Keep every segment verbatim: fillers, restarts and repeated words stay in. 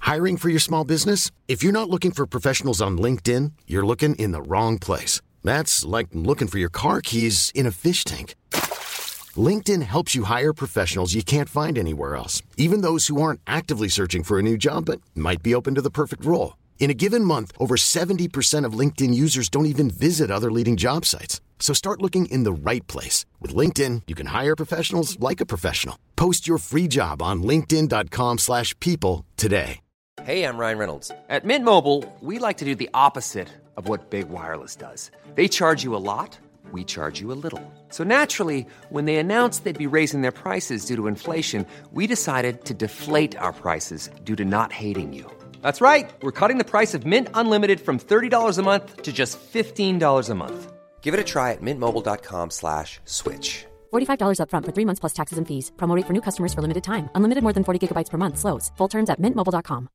Hiring for your small business? If you're not looking for professionals on LinkedIn, you're looking in the wrong place. That's like looking for your car keys in a fish tank. LinkedIn helps you hire professionals you can't find anywhere else, even those who aren't actively searching for a new job but might be open to the perfect role. In a given month, over seventy percent of LinkedIn users don't even visit other leading job sites. So start looking in the right place. With LinkedIn, you can hire professionals like a professional. Post your free job on linkedin.com slash people today. Hey, I'm Ryan Reynolds. At Mint Mobile, we like to do the opposite of what Big Wireless does. They charge you a lot, we charge you a little. So naturally, when they announced they'd be raising their prices due to inflation, we decided to deflate our prices due to not hating you. That's right. We're cutting the price of Mint Unlimited from thirty dollars a month to just fifteen dollars a month. Give it a try at mintmobile.com slash switch. forty-five dollars up front for three months plus taxes and fees. Promo rate for new customers for limited time. Unlimited more than forty gigabytes per month. Slows full terms at mint mobile dot com.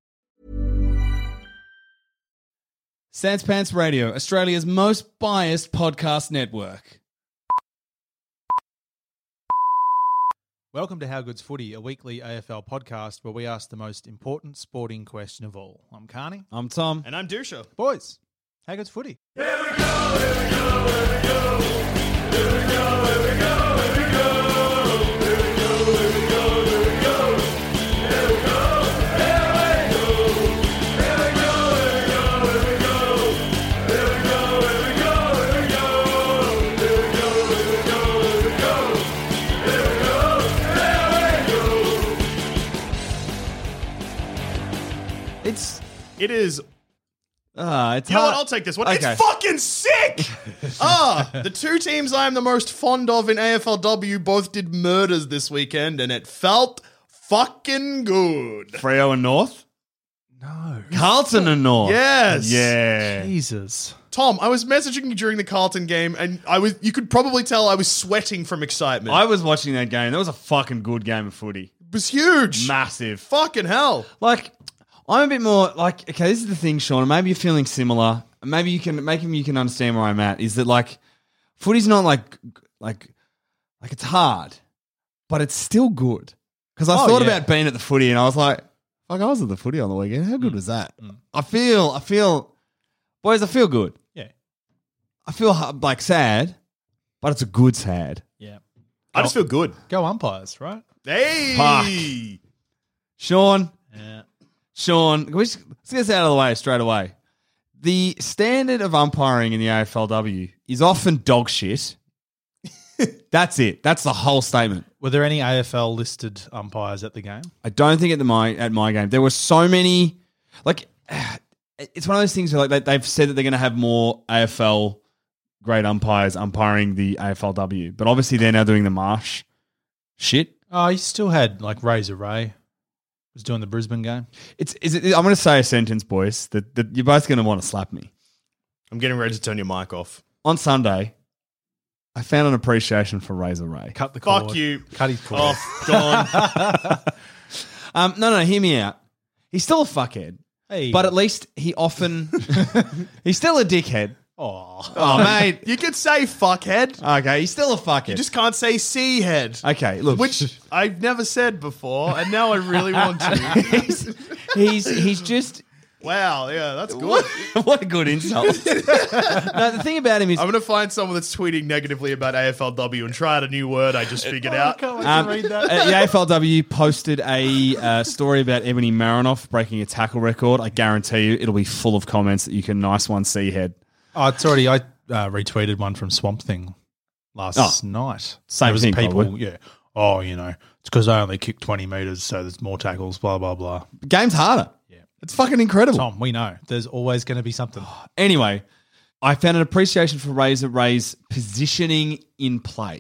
Sans Pants Radio, Australia's most biased podcast network. Welcome to How Good's Footy, a weekly A F L podcast where we ask the most important sporting question of all. I'm Carney. I'm Tom. And I'm Dusha. Boys, How Good's Footy? Here we go, here we go, here we go. Here we go, here we go, here we go. Here we go, here we go, here we go. Here we go, here we go, here we go. Here we go, here we go, here we go. Here we go, here we go, here we go. It's It is. uh it's You know hard. what? I'll take this one. Okay. It's fucking sick. Ah, the two teams I am the most fond of in A F L W both did murders this weekend, and it felt fucking good. Freo and North? No. Carlton and North. Yes. Yeah. Jesus. Tom, I was messaging you during the Carlton game, and I was. You could probably tell I was sweating from excitement. I was watching that game. That was a fucking good game of footy. it was huge. Massive. Fucking hell. Like, I'm a bit more like, okay, this is the thing, Sean. Maybe you're feeling similar. Maybe you can make him. You can understand where I'm at. Is that like, footy's not like, like, like it's hard, but it's still good. Because I Oh, thought yeah. about being at the footy, and I was like, fuck, I was at the footy on the weekend. How good was that? I feel, I feel, boys, I feel good. Yeah. I feel hu- like sad, but it's a good sad. Yeah. I just feel good. Go umpires, right? Hey. Fuck. Sean, Yeah. Sean, can we just, let's get this out of the way straight away. The standard of umpiring in the A F L W is often dog shit. That's it. That's the whole statement. Were there any A F L listed umpires at the game? I don't think at the my at my game there were so many. Like, it's one of those things where like they, they've said that they're going to have more A F L grade umpires umpiring the A F L W, but obviously they're now doing the Marsh shit. Oh, you still had like Razor Ray was doing the Brisbane game. It's is it? I'm going to say a sentence, boys, that, that you're both going to want to slap me. I'm getting ready to turn your mic off. On Sunday, I found an appreciation for Razor Ray. Cut the cord. Fuck you. Cut his cord. Off. Gone. Um, no, no, hear me out. He's still a fuckhead, Hey. but at least he often he's still a dickhead. Oh. Oh, mate. You could say fuckhead. Okay, he's still a fuckhead. You just can't say C head. okay, look, Which I've never said before, and now I really want to. he's, he's he's just Wow, yeah, that's good. what, what a good insult. No, the thing about him is I'm going to find someone that's tweeting negatively about A F L W and try out a new word I just figured out. can't wait um, to read that. uh, the A F L W posted a uh, story about Ebony Marinoff breaking a tackle record. I guarantee you it'll be full of comments that you can nice one see head. Oh, it's already. I uh, retweeted one from Swamp Thing last Oh, night. same There was thing, people, probably. yeah. Oh, you know, it's because I only kicked twenty meters, so there's more tackles. Blah blah blah. The game's harder. Yeah. It's fucking incredible. Tom, we know there's always going to be something. Anyway, I found an appreciation for Razor Ray's positioning in play.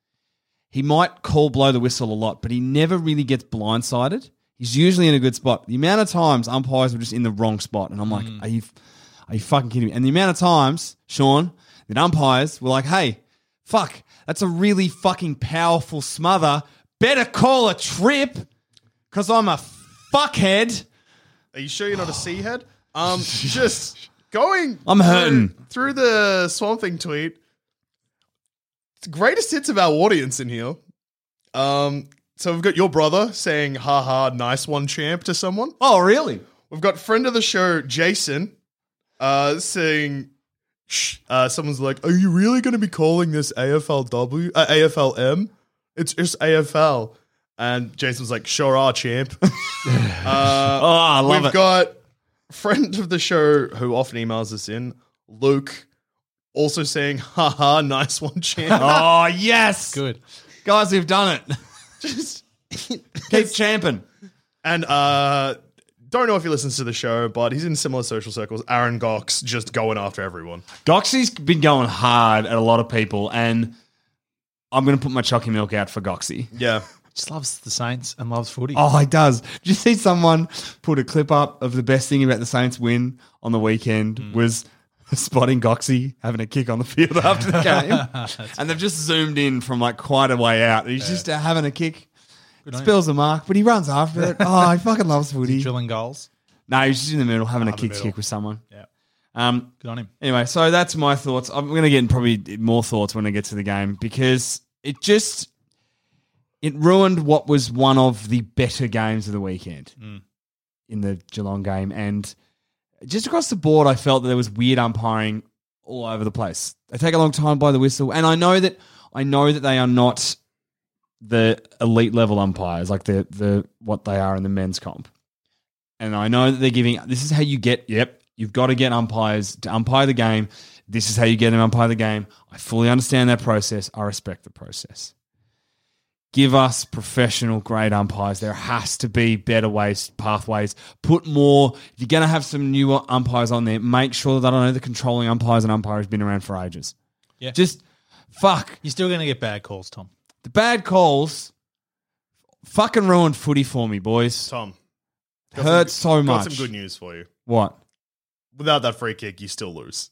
He might call blow the whistle a lot, but he never really gets blindsided. He's usually in a good spot. The amount of times umpires were just in the wrong spot, and I'm like, are you, are you fucking kidding me? And the amount of times, Sean, that umpires were like, hey, fuck, that's a really fucking powerful smother. Better call a trip because I'm a fuckhead. Are you sure you're not a C head? Um, just going. I'm hurting. through, through the Swamp Thing tweet. It's the greatest hits of our audience in here. Um, so we've got your brother saying, "Ha ha, nice one, champ," to someone. Oh, really? We've got friend of the show, Jason, uh, saying, Shh, uh, someone's like, are you really going to be calling this A F L W, uh, A F L M? It's just A F L. And Jason's like, sure are, champ. uh, Oh, I love we've it. got friend of the show who often emails us in, Luke, also saying, haha, nice one, champ. Oh, yes. Good. Guys, we've done it. Just Keep champing. And uh, don't know if he listens to the show, but he's in similar social circles. Aaron Gox just going after everyone. Goxie's been going hard at a lot of people, and I'm going to put my chalky milk out for Goxie. Yeah. Just loves the Saints and loves footy. Oh, he does. Did you see someone put a clip up of the best thing about the Saints win on the weekend Mm. was spotting Goxie having a kick on the field after the game? And they've just zoomed in from like quite a way out. He's just uh, having a kick. Good on Spills the mark, but he runs after it. Oh, he fucking loves footy. Drilling goals. No, he's just in the middle having Ah, a the kick middle. kick with someone. Yeah. Um, Good on him. Anyway, so that's my thoughts. I'm going to get in probably more thoughts when I get to the game because it just it ruined what was one of the better games of the weekend in the Geelong game, and just across the board, I felt that there was weird umpiring all over the place. They take a long time by the whistle, and I know that I know that they are not the elite level umpires like the the what they are in the men's comp, and I know that they're giving. This is how you get. Yep. You've got to get umpires to umpire the game. This is how you get them to umpire the game. I fully understand that process. I respect the process. Give us professional grade umpires. There has to be better ways, pathways. Put more. If you're going to have some newer umpires on there, make sure that I know the controlling umpires and umpire has been around for ages. Yeah. Just fuck. You're still going to get bad calls, Tom. The bad calls fucking ruined footy for me, boys. Tom. got Hurt some, so much. Got some good news for you. What? Without that free kick, you still lose.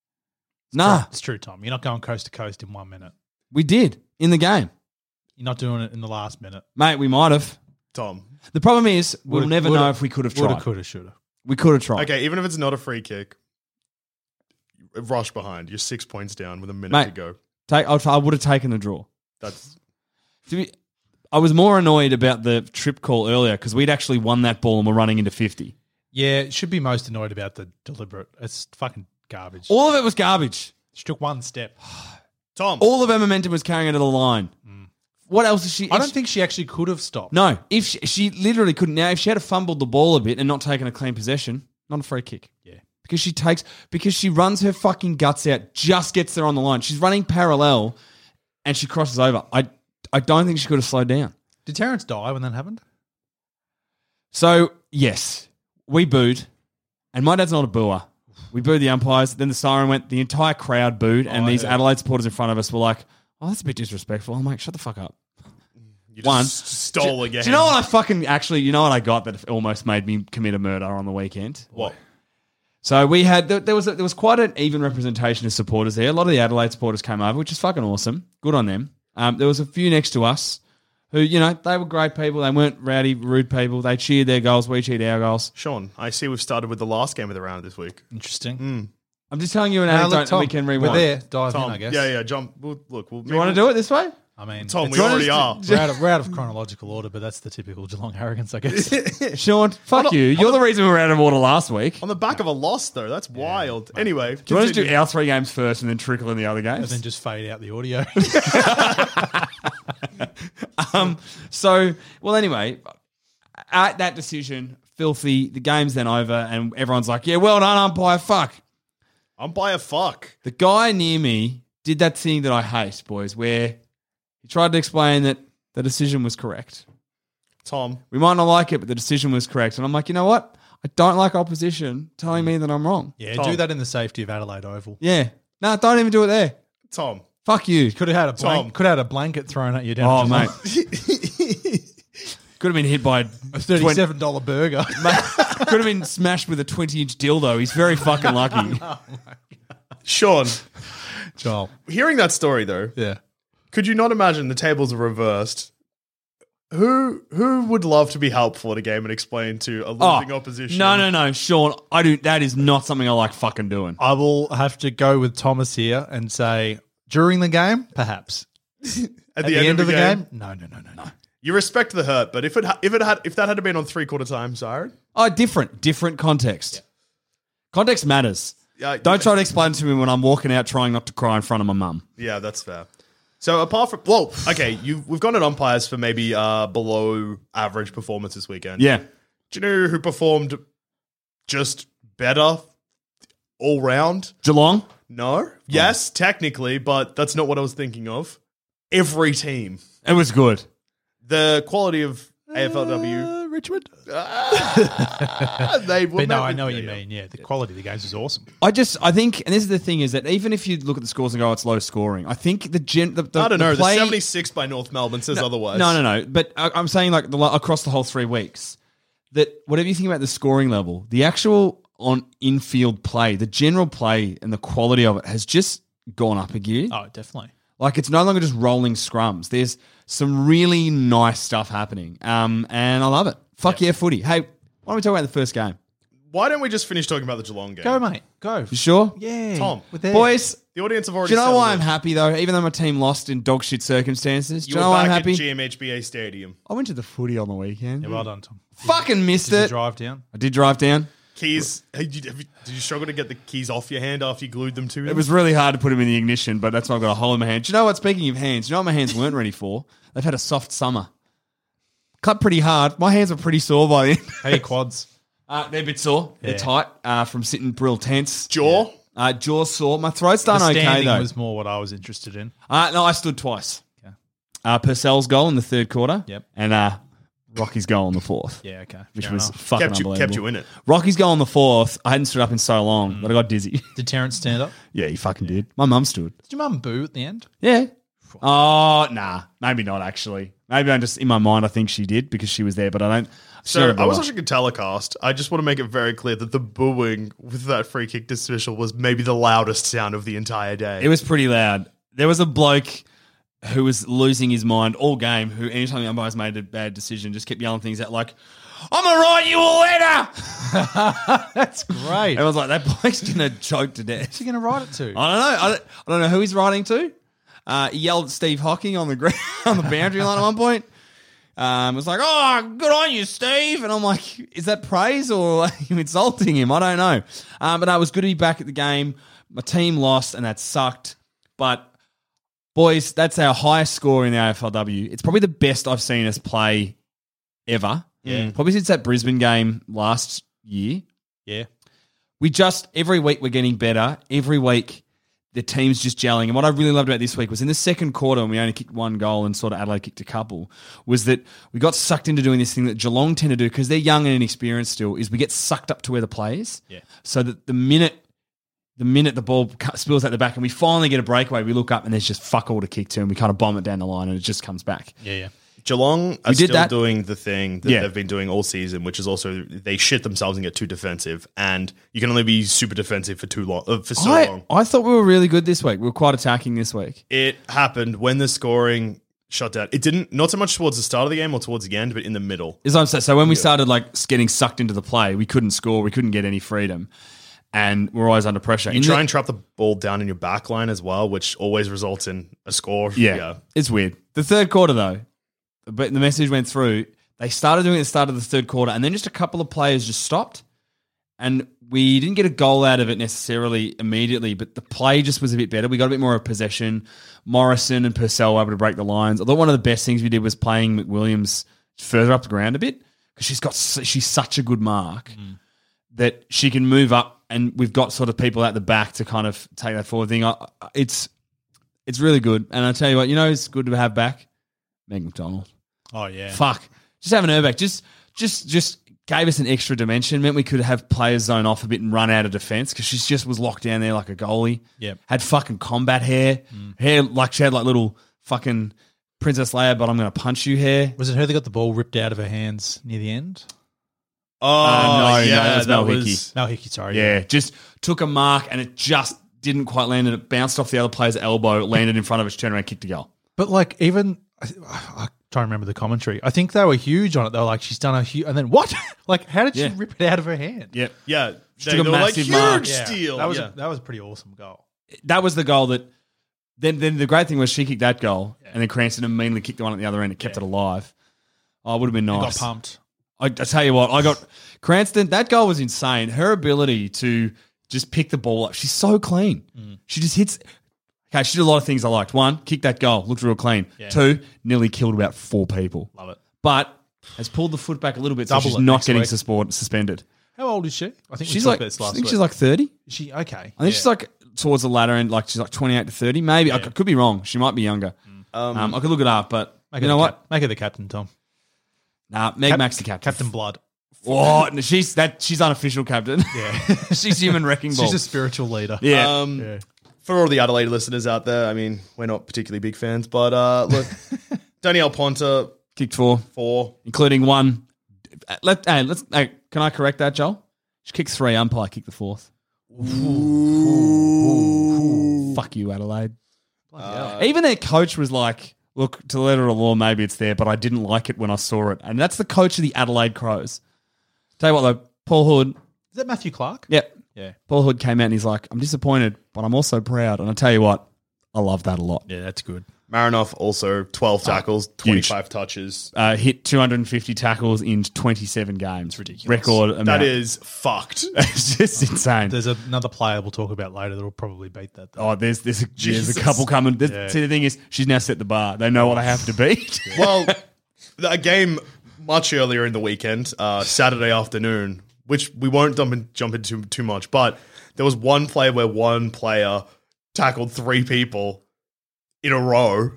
Nah, It's true, Tom. You're not going coast to coast in one minute. we did in the game. You're not doing it in the last minute. Mate, we might have. Tom. The problem is, we'll Woulda- never woulda- know if we could have Woulda, tried. coulda, shoulda. We could have tried. Okay, even if it's not a free kick, rush behind. You're six points down with a minute Mate. to go. Take, I, I would have taken the draw. That's To be, I was more annoyed about the trip call earlier because we'd actually won that ball and we're running into fifty. Yeah, it should be most annoyed about the deliberate. It's fucking garbage. All of it was garbage. She took one step. Tom. All of her momentum was carrying her to the line. What else is she? I if don't she- think she actually could have stopped. No, if she, she literally couldn't. Now, if she had fumbled the ball a bit and not taken a clean possession, not a free kick. Yeah. Because she takes, because she runs her fucking guts out, just gets there on the line. She's running parallel and she crosses over. I, I don't think she could have slowed down. Did Terrence die when that happened? So, yes, we booed. And my dad's not a booer. We booed the umpires. Then the siren went. The entire crowd booed. And Oh, I these heard. Adelaide supporters in front of us were like, oh, that's a bit disrespectful. I'm like, shut the fuck up. You just One. stole again. Do you know what I fucking actually, you know what I got that almost made me commit a murder on the weekend? What? So we had, there, there was a, there was quite an even representation of supporters there. A lot of the Adelaide supporters came over, which is fucking awesome. Good on them. Um, there was a few next to us who, you know, they were great people. They weren't rowdy, rude people. They cheered their goals. We cheered our goals. Sean, I see we've started with the last game of the round this week. Interesting. I'm just telling you an Now, anecdote look, and Tom, we can rewind. We're there. Dive Tom, in, I guess. yeah, yeah, jump. We'll, look, we'll, Do you want to do it this way? I mean, Tom, it's we already are. we're out, of, we're out of chronological order, but that's the typical Geelong arrogance, I guess. Sean, fuck not- you. You're the reason we were out of order last week. On the back of a loss, though. That's wild. Anyway. Do you want us to do continue. our three games first and then trickle in the other and games? then just fade out the audio. Um, so, well, anyway, at that decision, filthy, the game's then over, and everyone's like, yeah, well done, umpire, fuck. I'm by a fuck. The guy near me did that thing that I hate, boys, where he tried to explain that the decision was correct. Tom. We might not like it, but the decision was correct. And I'm like, you know what? I don't like opposition telling me that I'm wrong. yeah, Tom. do that in the safety of Adelaide Oval. Yeah. No, don't even do it there. Tom. Fuck you. Could have had a Tom. blank, could have had a blanket thrown at you down. Oh, at mate. Geelong. Could have been hit by A thirty-seven dollar burger. Mate, could have been smashed with a twenty inch dildo. He's very fucking lucky. Sean, Joel. hearing that story, though, Yeah. could you not imagine the tables are reversed? Who who would love to be helpful at a game and explain to a losing opposition? No, no, no, Sean. I do. That is not something I like fucking doing. I will have to go with Thomas here and say during the game, perhaps. At, the, end, of the game, no, no, no, no, no. You respect the hurt, but if it ha- if it had if that had been on three quarter time, Siren, Oh, different, different context. Context matters. Yeah, Don't try to explain to me when I'm walking out trying not to cry in front of my mum. yeah, that's fair. So apart from well, okay, you we've gone at umpires for maybe uh, below average performance this weekend. Yeah. Do you know who performed just better all round? Geelong? No. Yes, technically, but that's not what I was thinking of. Every team. It was good. The quality of A F L W. Uh, Richmond? they will But no, never- I know what you yeah. mean. Yeah, the quality of the games was awesome. I just, I think, and this is the thing, is that even if you look at the scores and go, oh, it's low scoring, I think the gen, the, the I don't the know. play, the seventy-six by North Melbourne says no, otherwise. No, no, no. But I, I'm saying like the, across the whole three weeks, that whatever you think about the scoring level, the actual on infield play, the general play and the quality of it has just gone up a gear. Oh, definitely. Like it's no longer just rolling scrums. There's some really nice stuff happening, um, and I love it. Fuck yeah, footy. Hey, why don't we talk about the first game? Why don't we just finish talking about the Geelong game? Go, mate. Go. You sure? Yeah. Tom. We're there. Boys, The audience have already do you know settled why I'm in. happy though? Even though my team lost in dog shit circumstances, do You you were know why I'm back happy? at G M H B A Stadium. I went to the footy on the weekend. Yeah, well done, Tom. Fucking missed Did you it. drive down? I did drive down. Keys. Hey, did, you, have you- did you struggle to get the keys off your hand after you glued them to him? It was really hard to put them in the ignition, but that's why I've got a hole in my hand. Do you know what? Speaking of hands, do you know what my hands weren't ready for? They've had a soft summer. Cut pretty hard. My hands were pretty sore by the end. How are your quads? Uh, they're a bit sore. They're Yeah. tight uh, from sitting real tense. jaw. Uh, jaw sore. My throat's done The okay standing though. was more what I was interested in. Uh, no, I stood twice. Okay. Uh, Purcell's goal in the third quarter. Yep. And uh, Rocky's goal in the fourth. Yeah, okay. Which Fair was enough. fucking Kept you, unbelievable. kept you in it. Rocky's goal in the fourth. I hadn't stood up in so long that I got dizzy. Did Terrence stand up? Yeah, he fucking did. My mum stood. Did your mum boo at the end? Yeah. Oh, nah. Maybe not, actually. Maybe I'm just, in my mind, I think she did because she was there, but I don't. So Sure, I was but- watching a telecast. I just want to make it very clear that the booing with that free kick dismissal was maybe the loudest sound of the entire day. It was pretty loud. There was a bloke who was losing his mind all game who, anytime the umpires made a bad decision, just kept yelling things out like, I'm going to write you a letter. That's great. Everyone's like, that bloke's going to choke to death. Who's he going to write it to? I don't know. I don't, I don't know who he's writing to. Uh, he yelled at Steve Hocking on the ground, on the boundary line at one point. Um, it was like, oh, good on you, Steve. And I'm like, is that praise or are you insulting him? I don't know. Um, but no, it was good to be back at the game. My team lost and that sucked. But boys, that's our highest score in the A F L W. It's probably the best I've seen us play ever. Yeah. Probably since that Brisbane game last year. Yeah. We just, every week we're getting better. Every week the team's just gelling. And what I really loved about this week was in the second quarter when we only kicked one goal and sort of Adelaide kicked a couple, was that we got sucked into doing this thing that Geelong tend to do because they're young and inexperienced still, is we get sucked up to where the play is. Yeah. So that the minute the minute the ball cu- spills out the back and we finally get a breakaway, we look up and there's just fuck all to kick to and we kind of bomb it down the line and it just comes back. Yeah, yeah. Geelong are We did still that. doing the thing that Yeah. they've been doing all season, which is also they shit themselves and get too defensive, and you can only be super defensive for too long, uh, for so I, long. I thought we were really good this week. We were quite attacking this week. It happened when the scoring shut down. It didn't, not so much towards the start of the game or towards the end, but in the middle. Is what I'm saying. So when we started like getting sucked into the play, we couldn't score, we couldn't get any freedom, and we're always under pressure. You In try the- and trap the ball down in your back line as well, which always results in a score. Yeah, it's weird. The third quarter, though, but the message went through. They started doing it at the start of the third quarter, and then just a couple of players just stopped. And we didn't get a goal out of it necessarily immediately, but the play just was a bit better. We got a bit more of possession. Morrison and Purcell were able to break the lines. Although one of the best things we did was playing McWilliams further up the ground a bit because she's got su- she's such a good mark that she can move up, and we've got sort of people at the back to kind of take that forward thing. I, I- it's it's really good, and I tell you what, you know, it's good to have back Meg McDonald. Oh, yeah. Fuck. Just having her back. Just just just gave us an extra dimension. Meant we could have players zone off a bit and run out of defence because she just was locked down there like a goalie. Yep. Had fucking combat hair. Hair like she had like little fucking Princess Leia, but I'm going to punch you hair. Was it her that got the ball ripped out of her hands near the end? Oh, Uh, no, no, yeah, that was that Mel was. Hickey. Mel Hickey, sorry. Yeah. Just took a mark and it just didn't quite land and it bounced off the other player's elbow, landed in front of us, turned around, kicked a goal. But like even, I, I try to remember the commentary. I think they were huge on it. They were like, she's done a huge, and then what? Like, how did Yeah. she rip it out of her hand? Yep. Yeah, She they, took a they were like, massive huge mark. Yeah. steal. That was yeah. a, that was a pretty awesome goal. That was the goal that. Then, then the great thing was she kicked that goal, and then Cranston immediately kicked the one at the other end. It kept it alive. Oh, it would have been I nice. got pumped. I, I tell you what, I got Cranston. That goal was insane. Her ability to just pick the ball up. She's so clean. Mm. She just hits. Okay, she did a lot of things I liked. One, kick that goal, looked real clean. Yeah. Two, nearly killed about four people. Love it. But has pulled the foot back a little bit, so Double she's it not next getting week. suspend, suspended. How old is she? I think we She's talked like, about this I last think week. she's like thirty. Is she okay? I think Yeah. she's like towards the latter end, like she's like twenty-eight to thirty, maybe. I Yeah. c- could be wrong. She might be younger. Um, Um, I could look it up, but Make you her know the what? cap- Make her the captain, Tom. Nah, Meg Cap- Max the captain. Captain Blood. Oh, no, she's that. She's unofficial captain. Yeah. she's human wrecking ball. She's a spiritual leader. yeah. um, Yeah. For all the Adelaide listeners out there, I mean, we're not particularly big fans, but uh, look, Danielle Ponta, Kicked four, four. including one. uh, Let hey, let's. Hey, can I correct that, Joel? She kicked three. Umpire kicked the fourth. Ooh. Fuck you, Adelaide. Uh, Even their coach was like, "Look, to the letter of the law, maybe it's there, but I didn't like it when I saw it." And that's the coach of the Adelaide Crows. Tell you what, though, Paul Hood. Is that Matthew Clark? Yep. Yeah. Paul Hood came out and he's like, "I'm disappointed, but I'm also proud." And I tell you what, I love that a lot. Yeah, that's good. Marinoff also twelve tackles, twenty-five touches. Uh, hit two hundred fifty tackles in twenty-seven games. ridiculous. Record amount. That is fucked. it's just insane. There's another player we'll talk about later that'll probably beat that. Though. Oh, there's there's a, there's Jesus. a couple coming. There's- Yeah. See, the thing is, she's now set the bar. They know what they have to beat. Well, a game much earlier in the weekend, uh, Saturday afternoon, which we won't jump, in, jump into too much, but there was one play where one player tackled three people in a row,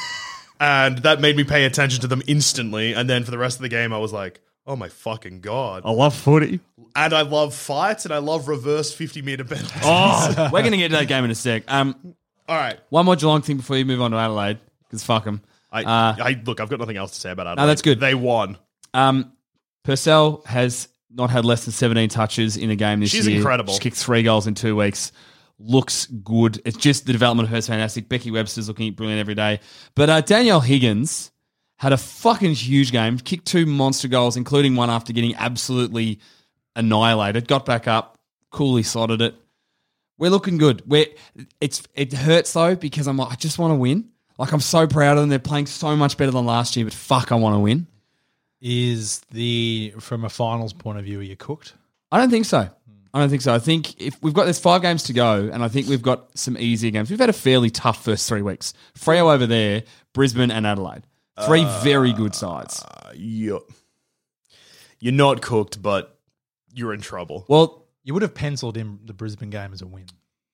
and that made me pay attention to them instantly. And then for the rest of the game, I was like, oh my fucking God. I love footy. And I love fights, and I love reverse fifty-meter penalties. Oh, we're going to get to that game in a sec. Um, All right. one more Geelong thing before you move on to Adelaide, because fuck them. I, Uh, I Look, I've got nothing else to say about Adelaide. that's good. They won. Um, Purcell has not had less than seventeen touches in a game this She's year. incredible. She kicked three goals in two weeks. Looks good. It's just the development of her is fantastic. Becky Webster's looking brilliant every day. But uh, Danielle Higgins had a fucking huge game. Kicked two monster goals, including one after getting absolutely annihilated. Got back up, coolly slotted it. We're looking good. We're, it's it hurts though because I'm like, I just want to win. Like I'm so proud of them. They're playing so much better than last year, but fuck, I want to win. Is the from a finals point of view, are you cooked? I don't think so. I don't think so. I think if we've got there's five games to go, and I think we've got some easier games. We've had a fairly tough first three weeks. Freo over there, Brisbane and Adelaide. Three very good sides. Uh, you're, you're not cooked, but you're in trouble. Well, You would have penciled in the Brisbane game as a win.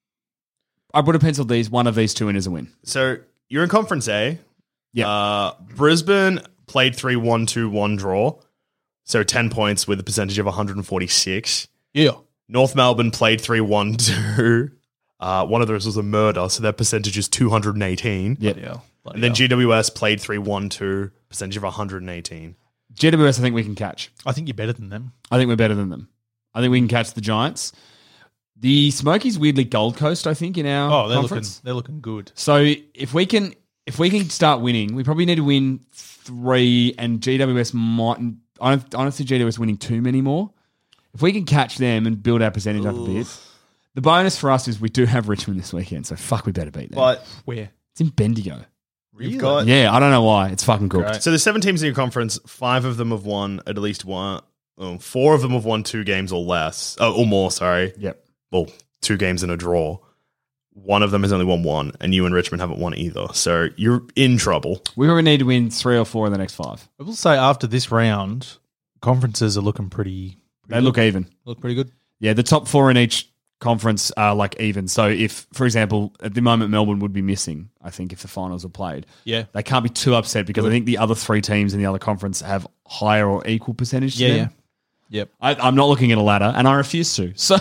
I would have penciled these one of these two in as a win. So you're in Conference A. Yeah. Uh, Brisbane played three one two one draw. So ten points with a percentage of one hundred forty-six. Yeah. North Melbourne played three one two. Uh, one of those was a murder, so their percentage is two hundred eighteen. Yep. Yeah. And then G W S played three one two, percentage of one hundred eighteen. G W S, I think we can catch. I think you're better than them. I think we're better than them. I think we can catch the Giants. The Smokies weirdly Gold Coast, I think, in our Oh, they're conference. looking they're looking good. So if we can if we can start winning, we probably need to win three, and G W S might. I don't, I don't see G W S winning too many more. If we can catch them and build our percentage up a bit, the bonus for us is we do have Richmond this weekend, so fuck, we better beat them. But Where? it's in Bendigo. you've got... Yeah, I don't know why. It's fucking cooked. So there's seven teams in your conference. Five of them have won at least one. Um, four of them have won two games or less. Oh, or more, sorry. Yep. Well, two games and a draw. One of them has only won one, and you and Richmond haven't won either. So you're in trouble. We already need to win three or four in the next five. I will say after this round, conferences are looking pretty. pretty They good. look even. look pretty good. Yeah, the top four in each conference are like even. So if, for example, at the moment Melbourne would be missing, I think, if the finals were played. Yeah. They can't be too upset because I think the other three teams in the other conference have higher or equal percentage to Yeah, them. yeah. Yep. I, I'm not looking at a ladder, and I refuse to. So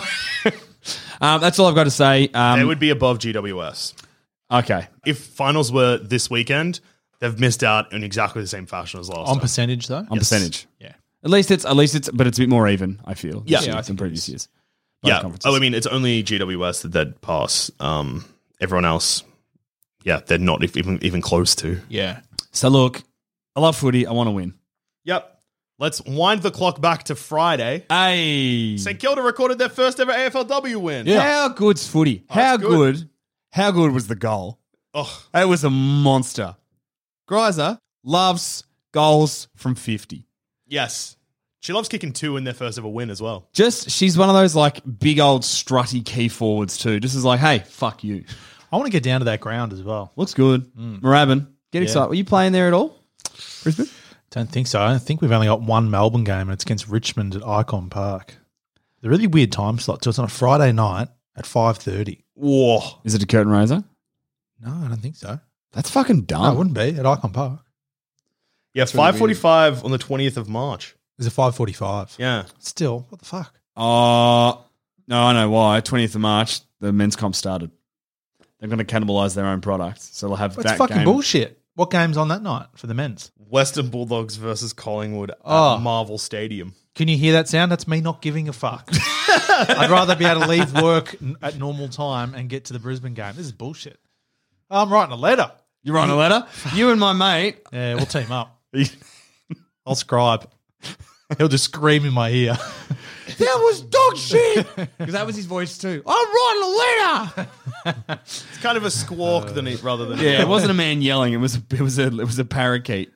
um, that's all I've got to say. Um, They would be above G W S. okay. If finals were this weekend, they've missed out in exactly the same fashion as last On time. percentage though. On percentage. Yeah. At least it's at least it's but it's a bit more even, I feel. Yeah. this Yeah, year I than think it previous is. years. Both Yeah. conferences. Oh, I mean, it's only G W S that they'd pass. Um, everyone else, yeah, they're not even even close to. Yeah. So look, I love footy. I want to win. Yep. Let's wind the clock back to Friday. Hey. St Kilda recorded their first ever A F L W win. How good's footy? How it's good. good. How good was the goal? Oh, It was a monster. Greiser loves goals from fifty. Yes. She loves kicking two in their first ever win as well. Just, she's one of those like big old strutty key forwards too. Just as like, hey, fuck you. I want to get down to that ground as well. Looks good. Mm. Moorabbin, get excited. Were you playing there at all? Brisbane? Don't think so. I think we've only got one Melbourne game, and it's against Richmond at Icon Park. The really weird time slot. So it's on a Friday night at five thirty. Whoa. Is it a curtain raiser? No, I don't think so. That's fucking dumb. No, it wouldn't be at Icon Park. Yeah, That's really five forty-five on the twentieth of March. Is it five forty-five? Yeah. Still, what the fuck? Oh, no, I know why. twentieth of March, the men's comp started. They're going to cannibalise their own product. So they'll have That's that fucking game. bullshit. What game's on that night for the men's? Western Bulldogs versus Collingwood Oh. at Marvel Stadium. Can you hear that sound? That's me not giving a fuck. I'd rather be able to leave work n- at normal time and get to the Brisbane game. This is bullshit. I'm writing a letter. You're writing a letter? You and my mate. Yeah, we'll team up. I'll scribe. He'll just scream in my ear. That was dog shit. Because that was his voice too. I'm writing a letter. It's kind of a squawk than it, rather than Yeah, it wasn't a man yelling. It was it was a it was a parakeet.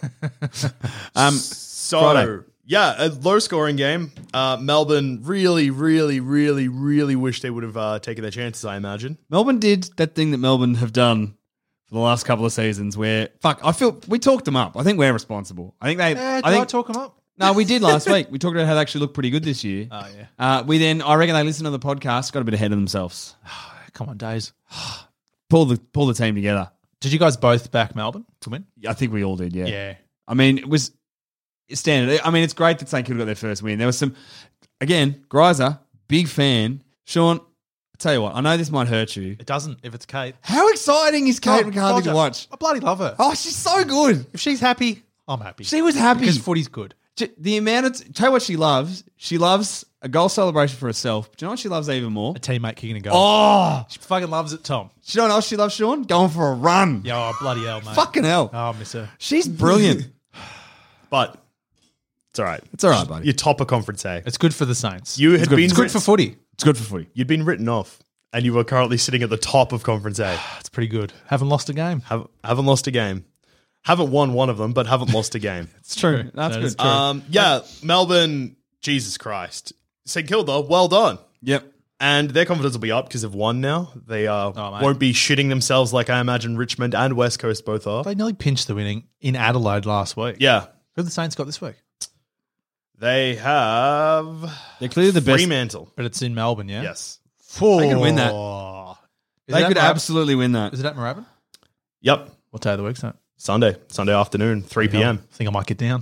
um, So, Friday. yeah, a low scoring game. Uh, Melbourne really, really, really, really wish they would have uh, taken their chances, I imagine. Melbourne did that thing that Melbourne have done for the last couple of seasons. Where fuck, I feel we talked them up. I think we're responsible. I think they. Yeah, I did I think talk him up? no, we did last week. We talked about how they actually look pretty good this year. Oh, yeah. Uh, we then, I reckon they listened to the podcast, got a bit ahead of themselves. Come on, Days. Pull the pull the team together. Did you guys both back Melbourne to win? I think we all did. Yeah. Yeah. I mean, it was standard. I mean, it's great that St Kilda got their first win. There was some, again, Greiser, big fan. Sean, I tell you what, I know this might hurt you. It doesn't if it's Kate. How exciting is Kate Oh, McCarthy told to ya. watch? I bloody love her. Oh, she's so good. If she's happy, I'm happy. She was happy. Because footy's good. J- The amount of, tell you what she loves. She loves a goal celebration for herself. But do you know what she loves even more? A teammate kicking a goal. Oh, She fucking loves it, Tom. do you know what else she loves, Sean? Going for a run. Yeah, oh, bloody hell, mate. Fucking hell. Oh, I miss her. She's brilliant. But it's all right. It's all right, buddy. You're top of Conference A. It's good for the Saints. You had good- been it's good writ- for footy. It's good for footy. You'd been written off, and you were currently sitting at the top of Conference A. It's pretty good. Haven't lost a game. Have, haven't lost a game. Haven't won one of them, but haven't lost a game. It's true. That's That good. is true. Um, yeah, Melbourne, Jesus Christ. St Kilda, well done. Yep. And their confidence will be up because they've won now. They uh, Oh, mate. won't be shitting themselves like I imagine Richmond and West Coast both are. They nearly pinched the winning in Adelaide last week. Yeah. Who have the Saints got this week? They have They're clearly the best. Fremantle. But it's in Melbourne, yeah? Yes. They could win that. Oh. Is They it at could Moorabbin? absolutely win that. Is it at Moorabbin? Yep. What day of the week's that? Sunday. Sunday afternoon, three p.m. I think I might get down.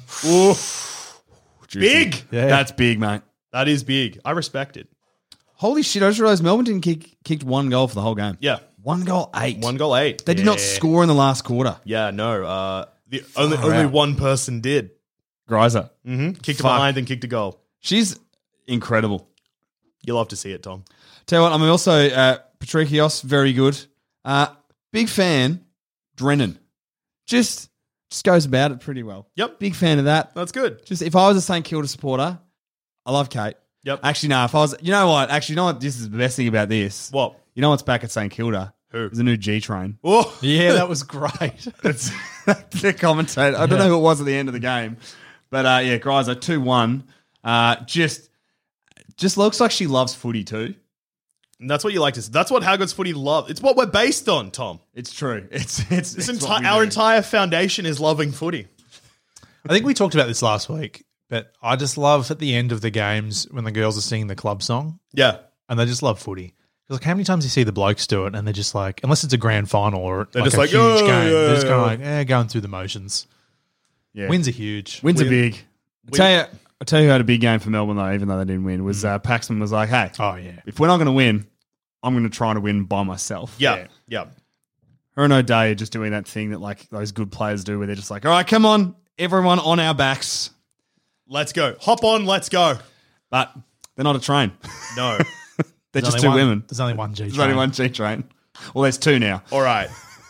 Big. Yeah. That's big, mate. That is big. I respect it. Holy shit, I just realised Melbourne didn't kick kicked one goal for the whole game. Yeah. One goal, eight. One goal, eight. They did not Yeah. score in the last quarter. Yeah, no. Uh, the only Far only out. one person did. Greiser. Mm-hmm. Kicked a Fuck. behind and kicked a goal. She's incredible. You'll love to see it, Tom. Tell you what, I'm also, uh, Patricios, very good. Uh, big fan, Drennan. Just, just goes about it pretty well. Yep. Big fan of that. That's good. Just, if I was a St Kilda supporter, I love Kate. Yep. Actually, no, if I was, you know what? Actually, you know what? This is the best thing about this. What? You know what's back at St Kilda? Who? There's a new G train. Oh, Yeah, that was great. It's the commentator. I don't know who it was at the end of the game, but uh, yeah, Greiser two one. Uh, just, just looks like she loves footy too. and that's what you like to see. That's what How Good's Footy love. It's what we're based on, Tom. It's true. It's it's, This it's enti- what we our do. entire foundation is loving footy. I think we talked about this last week, but I just love at the end of the games when the girls are singing the club song Yeah. and they just love footy. Because like how many times you see the blokes do it and they're just like, unless it's a grand final or They're like just a like, huge "Oh, game, yeah, they're just yeah, kind of yeah." like, eh, going through the motions. Yeah. Wins are huge. Wins are Win- big. I tell you, I tell you, who had a big game for Melbourne though, even though they didn't win. Was uh, Paxman was like, hey, Oh, yeah. if we're not going to win, I'm going to try to win by myself. Yeah. Yeah. Her and O'Day are just doing that thing that like those good players do, where they're just like, all right, come on, everyone on our backs, Let's go. Hop on. Let's go. but they're not a train. No. They're There's just only two one- women. There's only one G. There's only one G train. Well, there's two now. All right.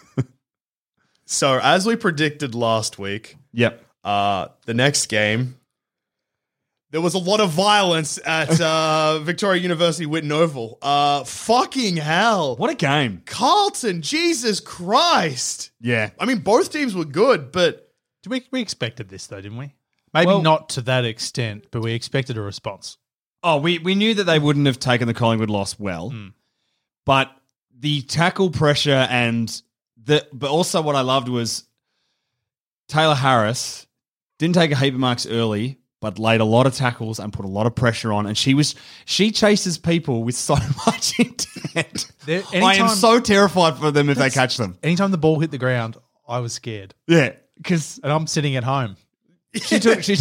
So as we predicted last week, Yep. uh, the next game, there was a lot of violence at uh, Victoria University Whitten Oval. Uh, fucking hell. What a game. Carlton, Jesus Christ. Yeah. I mean, both teams were good, but Did we we expected this though, didn't we? Maybe Well- not to that extent, but we expected a response. Oh, we, we knew that they wouldn't have taken the Collingwood loss well, but the tackle pressure and the but also what I loved was Taylor Harris didn't take a heap of marks early, but laid a lot of tackles and put a lot of pressure on, and she was she chases people with so much intent. There- I am anytime- so terrified for them if they catch them. Anytime the ball hit the ground, I was scared, Yeah, because and I'm sitting at home she took she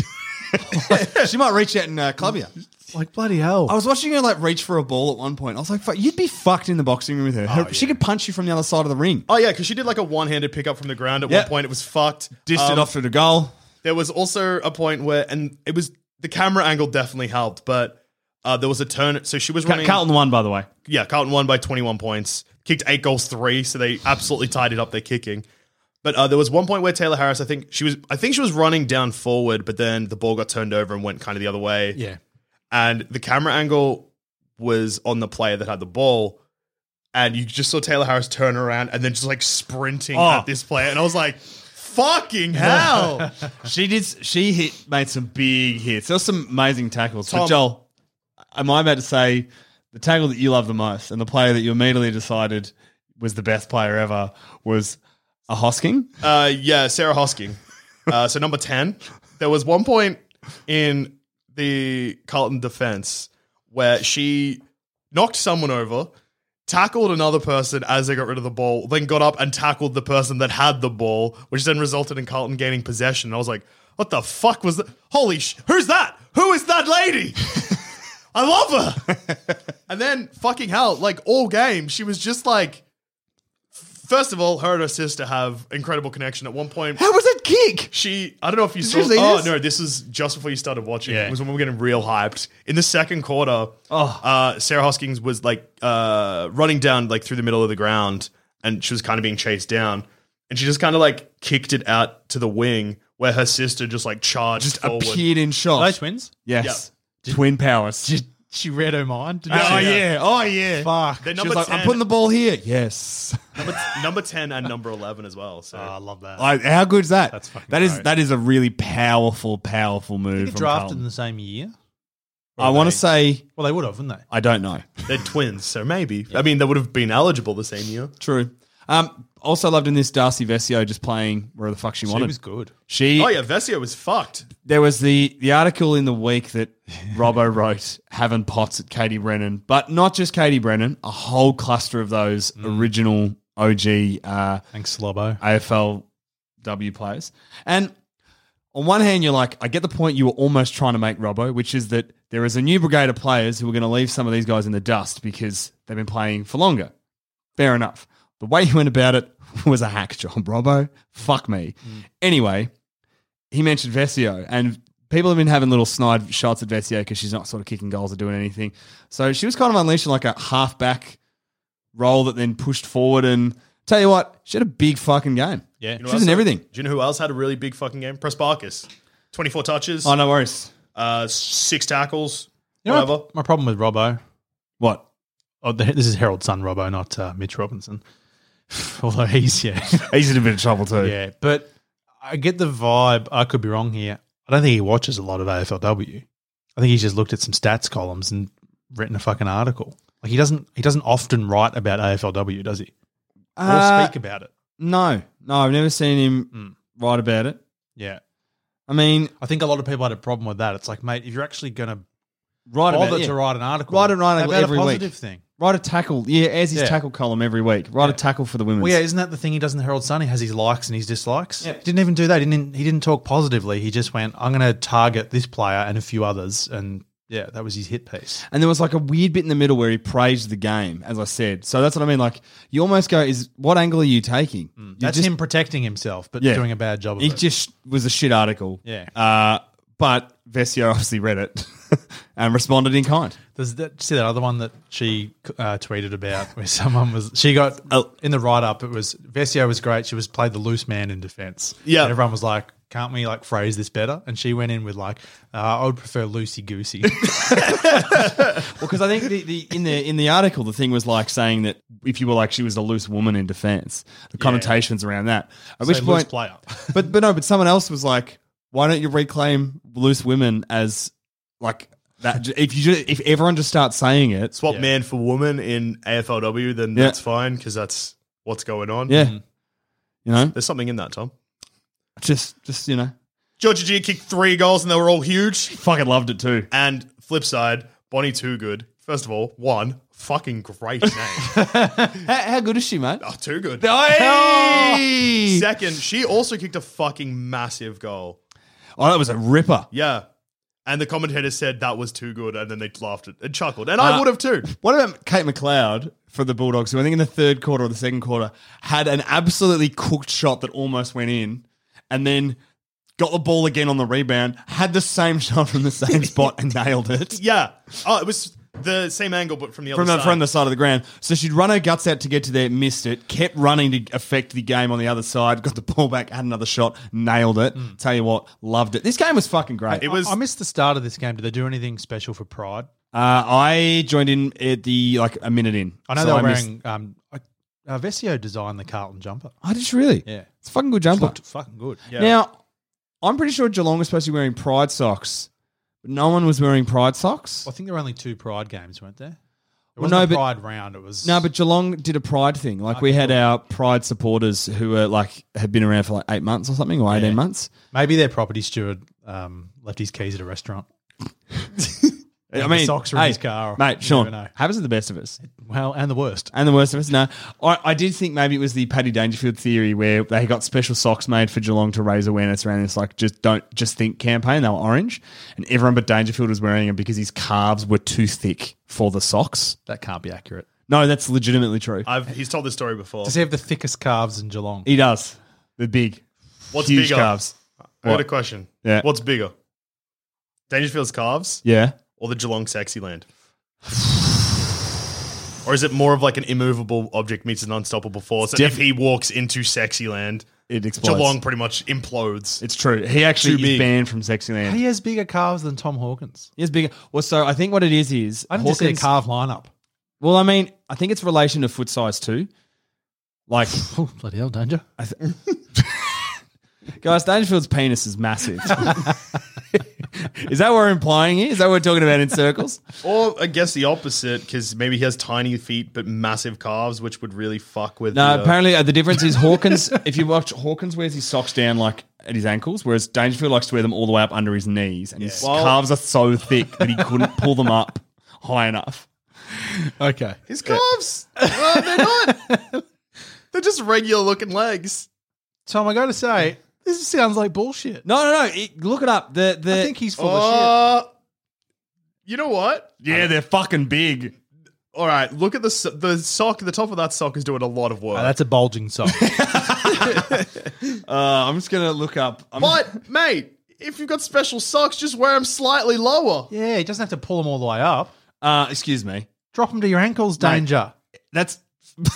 she might reach out and uh, club you. like bloody hell. I was watching her like reach for a ball at one point. I was like, "Fuck, you'd be fucked in the boxing room with her. Her- She could punch you from the other side of the ring. Oh yeah, because she did like a one-handed pickup from the ground at Yep. one point. It was fucked. Dissed Um, it off to the goal. There was also a point where, and it was the camera angle definitely helped, but uh, there was a turn. So she was running. Carlton won, by the way. Yeah, Carlton won by twenty-one points. Kicked eight goals, three. So they absolutely tidied up their kicking. But uh, there was one point where Taylor Harris, I think she was, I think she was running down forward, but then the ball got turned over and went kind of the other way. yeah. And the camera angle was on the player that had the ball, and you just saw Taylor Harris turn around and then just like sprinting Oh. at this player, and I was like, "Fucking hell!" She did. She hit, made some big hits. There was some amazing tackles. Tom- But Joel, am I about to say the tackle that you love the most and the player that you immediately decided was the best player ever was a Hosking? Uh, yeah, Sarah Hosking. Uh, so number ten. There was one point in the Carlton defense where she knocked someone over, tackled another person as they got rid of the ball, then got up and tackled the person that had the ball, which then resulted in Carlton gaining possession. And I was like, what the fuck was that? Holy sh- who's that? Who is that lady? I love her. And then fucking hell, like all game, she was just like, first of all, her and her sister have incredible connection. At one point, How was that kick? she, I don't know if you Did saw. you see oh this? no, this is just before you started watching. Yeah. It was when we were getting real hyped. In the second quarter, Oh. uh, Sarah Hoskins was like uh, running down like through the middle of the ground, and she was kind of being chased down, and she just kind of like kicked it out to the wing where her sister just like charged Just forward. appeared in shot. Are those twins? Yes. Twin powers. Did she read her mind? Did oh, she? yeah. Oh, yeah. Fuck. Then She was number like, ten, I'm putting the ball here. Yes. number, t- number ten and number eleven as well. So Oh, I love that. I, how good is that? That's fucking That is great. that is a really powerful, powerful They move. get from drafted Carlton. in the same year. I want to say Well, they would have, wouldn't they? I don't know. they're twins, so maybe. I mean, they would have been eligible the same year. True. Um, also loved in this Darcy Vesio just playing wherever the fuck she She wanted. was good. She Oh yeah, Vesio was fucked. there was the the article in the week that Robbo wrote having pots at Katie Brennan, but not just Katie Brennan, a whole cluster of those original O G uh, Thanks, Slobbo. A F L W players. And on one hand, you're like, I get the point you were almost trying to make, Robbo, which is that there is a new brigade of players who are going to leave some of these guys in the dust because they've been playing for longer. Fair enough. The way you went about it was a hack job, Robbo. Fuck me. Anyway, he mentioned Vesio, and people have been having little snide shots at Vesio because she's not sort of kicking goals or doing anything. So she was kind of unleashing like a halfback role that then pushed forward. And tell you what, she had a big fucking game. Yeah. You know She who was in else- everything. Do you know who else had a really big fucking game? Prasparkas. twenty-four touches, Oh, no worries. uh, six tackles, You know whatever. my, my problem with Robbo. What? Oh, the, this is Harold's son, Robbo, not uh, Mitch Robinson. Although he's yeah, He's in a bit of trouble too. yeah. But I get the vibe. I could be wrong here. I don't think he watches a lot of A F L W. I think he's just looked at some stats columns and written a fucking article. Like he doesn't. He doesn't often write about A F L W, does he? Or Uh, speak about it. No, no, I've never seen him write about it. Yeah. I mean, I think a lot of people had a problem with that. It's like, mate, if you're actually going to write bother about it. to Yeah. write an article, Write an article how about every a week. positive thing. Write a tackle. Yeah, as his Yeah. tackle column every week. Write a tackle for the women's. Well, yeah, isn't that the thing he does in the Herald Sun? He has his likes and his dislikes. Didn't even do that. He didn't. He didn't talk positively. He just went, "I'm going to target this player and a few others," and yeah, that was his hit piece. And there was like a weird bit in the middle where he praised the game, as I said. So that's what I mean. Like, you almost go, "Is what angle are you taking?" You That's just- him protecting himself, but Yeah. doing a bad job of He it. just was a shit article. Yeah. Uh, but Vesio obviously read it and responded in kind. Does that see that other one that she uh, tweeted about where someone was she got uh, in the write up? It was Vesio was great. She was played the loose man in defence. Yeah. and everyone was like, can't we like phrase this better? And she went in with like, uh, I would prefer loosey goosey. Well, because I think the, the in the in the article the thing was like saying that if you were like she was a loose woman in defence, the connotations around that. At which So, point, loose player. but but no, but someone else was like, why don't you reclaim loose women as like that? If you just, if everyone just starts saying it, Swap Yeah. man for woman in A F L W, then Yeah. that's fine because that's what's going on. yeah, Mm-hmm. you know, There's something in that, Tom. just just you know, Georgia G kicked three goals and they were all huge. fucking loved it too. And flip side, Bonnie Too Good. First of all, one, fucking great name. How, how good is she, mate? Oh, Too Good. Hey! Second, she also kicked a fucking massive goal. Oh, that was a ripper. Yeah. And the commentator said that was too good, and then they laughed at, and chuckled. And I Uh, would have too. What about Kate McLeod for the Bulldogs, who I think in the third quarter or the second quarter had an absolutely cooked shot that almost went in, and then got the ball again on the rebound, had the same shot from the same spot and nailed it. Yeah. Oh, it was the same angle, but from the other From the, side. from the side of the ground. So she'd run her guts out to get to there, missed it, kept running to affect the game on the other side, got the ball back, had another shot, nailed it. Tell you what, loved it. This game was fucking great. It was- I missed the start of this game. Did they do anything special for Pride? Uh, I joined in at the, like, a minute in. I know So they were missed- wearing. Um, uh, Vesio designed the Carlton jumper. Oh, did you really? Yeah. It's a fucking good jumper. Looked fucking good. Yeah. Now, I'm pretty sure Geelong was supposed to be wearing Pride socks, but no one was wearing Pride socks. I think there were only two Pride games, weren't there? It Well, wasn't no, a but- Pride round. It was No, but Geelong did a Pride thing. Like we had our Pride supporters who were like had been around for like eight months or something, or eighteen Yeah. months. maybe their property steward um, left his keys at a restaurant. I the mean, socks were in hey, his car. mate. You Sean, never know. happens to the best of us, Well, and the worst. and the worst of us. No, I, I did think maybe it was the Paddy Dangerfield theory where they got special socks made for Geelong to raise awareness around this, like just don't just think campaign. They were orange, and everyone but Dangerfield was wearing them because his calves were too thick for the socks. That can't be accurate. No, that's legitimately true. I've, he's told this story before. Does he have the thickest calves in Geelong? He does. The big, What's huge bigger? calves. I got a What? question. Yeah. What's bigger? Dangerfield's calves Yeah. or the Geelong Sexy Land? Or is it more of like an immovable object meets an unstoppable force? And Def- if he walks into Sexy Land, It explodes. Geelong pretty much implodes. It's true. He actually Too is big. banned from Sexyland. He has bigger calves than Tom Hawkins. He is bigger. Well, so I think what it is is I didn't just see a Hawkins- calf lineup. Well, I mean, I think it's relation to foot size too. Like, Oh, bloody hell, danger. I th- guys, Dangerfield's penis is massive. Is that what we're implying here? Is that what we're talking about in circles? Or I guess the opposite, because maybe he has tiny feet but massive calves, which would really fuck with. No, the, uh, apparently uh, the difference is Hawkins. If you watch, Hawkins wears his socks down like at his ankles, whereas Dangerfield likes to wear them all the way up under his knees, and his Well- calves are so thick that he couldn't pull them up high enough. Okay. his calves. Well, they're not. They're just regular looking legs. Tom, I got to say, this sounds like bullshit. No, no, no. It, look it up. The the I think he's full of Uh, you know what? yeah, they're fucking big. All right, look at the so- the sock. The top of that sock is doing a lot of work. shit. Oh, that's a bulging sock. Uh, I'm just gonna look up. I'm but mate, if you've got special socks, just wear them slightly lower. yeah, he doesn't have to pull them all the way up. uh, excuse me. Drop them to your ankles, Mate. danger. That's. Do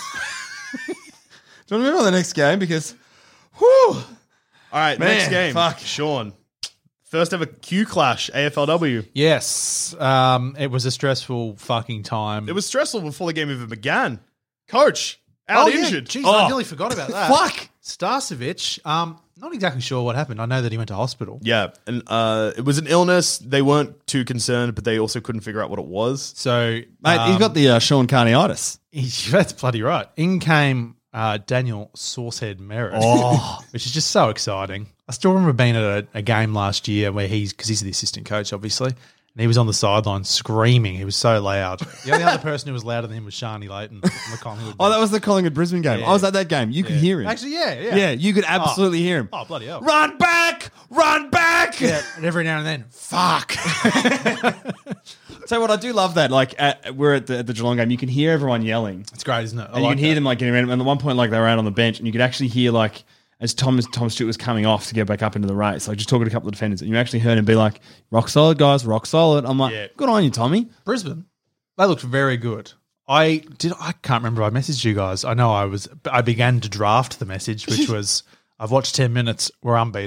you want to move on to the next game? Because, whew, All right, Man, next game. fuck. Sean. First ever Q Clash, A F L W. Yes. Um, it was a stressful fucking time. It was stressful before the game even began. Coach, out oh, yeah. injured. Jeez, Oh. I nearly forgot about that. fuck. Starcevic, um, not exactly sure what happened. I know that he went to hospital. Yeah, and uh, it was an illness. They weren't too concerned, but they also couldn't figure out what it was. So, Mate, um, he's got the uh, Sean Carneitis. he- that's bloody right. In came uh, Daniel Saucehead Merritt, Oh. which is just so exciting. I still remember being at a, a game last year where he's, because he's the assistant coach, obviously, and he was on the sideline screaming. He was so loud. The only other person who was louder than him was Shani Layton from the Collingwood. Oh, that was the Collingwood Brisbane game. Yeah. I was at that game. You could Yeah. hear him. Actually, yeah, yeah. yeah, you could absolutely hear him. Oh, bloody hell. Run back! Run back! Yeah, and every now and then, fuck. So what I do love that, like at, we're at the, at the Geelong game, you can hear everyone yelling. It's great, isn't it? I And you like can hear that. them like getting around. And at one point, like they were out on the bench, and you could actually hear like as Tom Tom Stewart was coming off to get back up into the race, like just talking to a couple of defenders, and you actually heard him be like, "Rock solid, guys, rock solid." I'm like, Yeah. "Good on you, Tommy." Brisbane, they looked very good. I did. I can't remember. I messaged you guys. I know I was. I began to draft the message, which was, "I've watched ten minutes. We're unbeatable."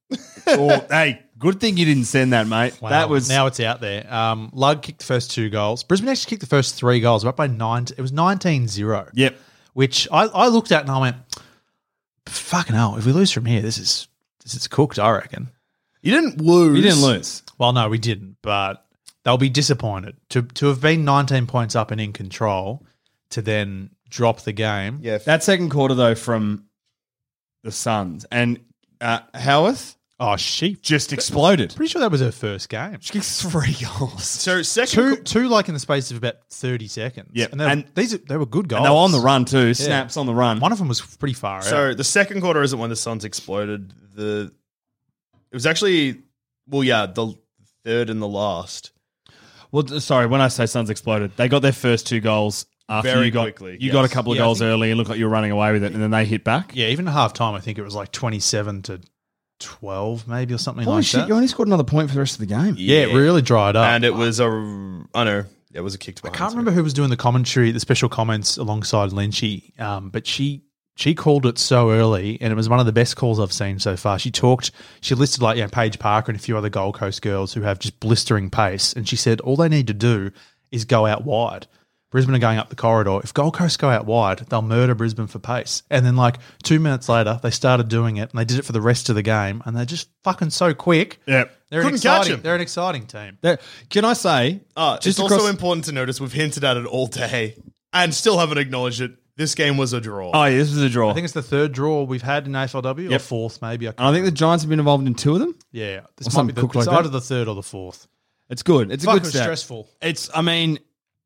Oh, hey, good thing you didn't send that, mate. Wow. That was now it's out there. Um, Lug kicked the first two goals. Brisbane actually kicked the first three goals. We're up by nine. It was nineteen zero. Yep. Which I, I looked at and I went, fucking hell, if we lose from here, this is this is cooked, I reckon. You didn't lose. You didn't lose. Well, no, we didn't, but they'll be disappointed. To to have been nineteen points up and in control to then drop the game. Yeah. That second quarter, though, from the Suns and uh, Howarth Oh, she just exploded. pretty sure that was her first game. She kicked three goals. So second. Two qu- two like in the space of about thirty seconds. Yep. And, they were- And- these are- they were good goals. And they were on the run, too. Snaps on the run. One of them was pretty far So out. the second quarter isn't when the Suns exploded. The it was actually well, yeah, the third and the last. Well, d- sorry, when I say Suns exploded, they got their first two goals after Very you got, quickly, you yes. got a couple of Yeah, I goals think- early and looked like you were running away with it, and then they hit back. Yeah, even at half time, I think it was like twenty-seven to twelve, maybe, or something Holy like shit, that. you only scored another point for the rest of the game. Yeah, it really dried up. And it was a I know, it was a kick to I can't remember who was doing the commentary, the special comments alongside Lynchy, um, but she she called it so early, and it was one of the best calls I've seen so far. She talked, she listed like, you know, Paige Parker and a few other Gold Coast girls who have just blistering pace, and she said all they need to do is go out wide. Brisbane are going up the corridor. If Gold Coast go out wide, they'll murder Brisbane for pace. And then like two minutes later, they started doing it, and they did it for the rest of the game, and they're just fucking so quick. Yep. They're an Couldn't catch exciting, him. They're an exciting team. There- Can I say, Uh, just it's across- also important to notice we've hinted at it all day and still haven't acknowledged it. This game was a draw. oh, yeah, this was a draw. I think it's the third draw we've had in A F L W, or Yep. fourth maybe. I and I think the Giants have been involved in two of them. Yeah, this Or might be something the, cooked it's like that. either the third or the fourth. It's good. It's a Fuck, good it was stat. stressful. It's, I mean,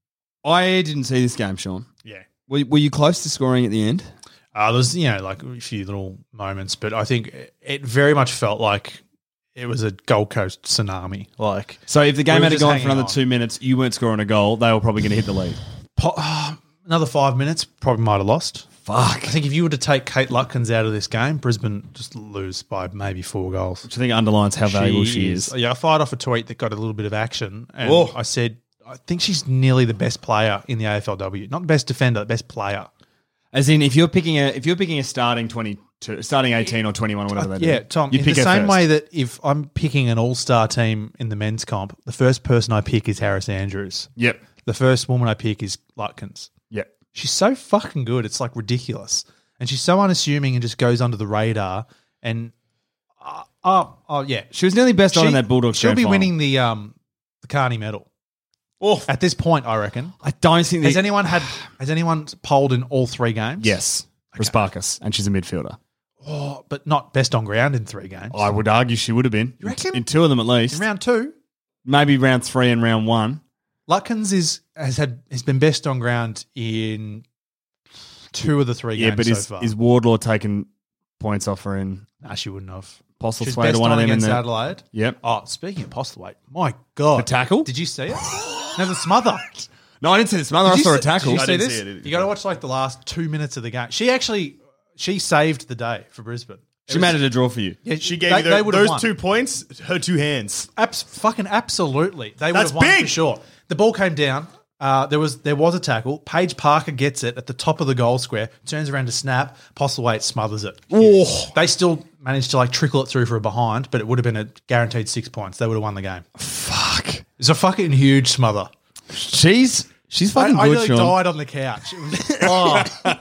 I didn't see this game, Sean. Yeah. Were, were you close to scoring at the end? Uh, there was, you know, like a few little moments, but I think it, it very much felt like it was a Gold Coast tsunami. Like, So if the We game were had just gone for hanging another on. two minutes, you weren't scoring a goal, they were probably going to hit the lead. po- uh, another five minutes, probably might have lost. Fuck. I think if you were to take Kate Lutkins out of this game, Brisbane just lose by maybe four goals. Which I think underlines how valuable she is. Yeah, I fired off a tweet that got a little bit of action, and Oh. I said, I think she's nearly the best player in the A F L W. Not the best defender, the best player. As in, if you're picking a if you're picking a starting twenty-two, starting eighteen or twenty-one or whatever they do, Yeah, Tom, you in pick the her same first. way that if I'm picking an all-star team in the men's comp, the first person I pick is Harris Andrews. Yep. The first woman I pick is Lutkins. Yep. She's so fucking good. It's like ridiculous. And she's so unassuming and just goes under the radar. And, uh, oh, oh yeah. She was nearly best on in She- that Bulldogs She'll grand be final. winning the um the Carney medal. Oh, At this point, I reckon. I don't think Has the- anyone had has anyone polled in all three games? Yes. Rasparkas, and she's a midfielder. Oh, but not best on ground in three games. I would argue she would have been. You reckon? In two of them at least. in round two, Maybe round three and round one. Lutkins is has had has been best on ground in two of the three Yeah, games but so is, far. is Wardlaw taking points off her in Nah, she wouldn't have. Postlethwaite She's or best one of on them in against there? Adelaide. Yep. Oh, speaking of Postlethwaite, my God. The tackle? Did you see it? No, the smother. No, I didn't see the smother. I Did you saw a see- tackle. Did you I see didn't this? see it. You got to watch like the last two minutes of the game. She actually, she saved the day for Brisbane. It She was- made it a draw for you. Yeah, she gave they, you they the, would have those won. two points, her two hands. Abs- fucking absolutely. They would That's have won big. for sure. The ball came down. Uh, there was there was a tackle. Paige Parker gets it at the top of the goal square, turns around to snap. Postlethwaite smothers it. Oh. They still managed to like trickle it through for a behind, but it would have been a guaranteed six points. They would have won the game. Fuck. It's a fucking huge smother. She's she's I, fucking I good, nearly Sean. died on the couch. It was, oh.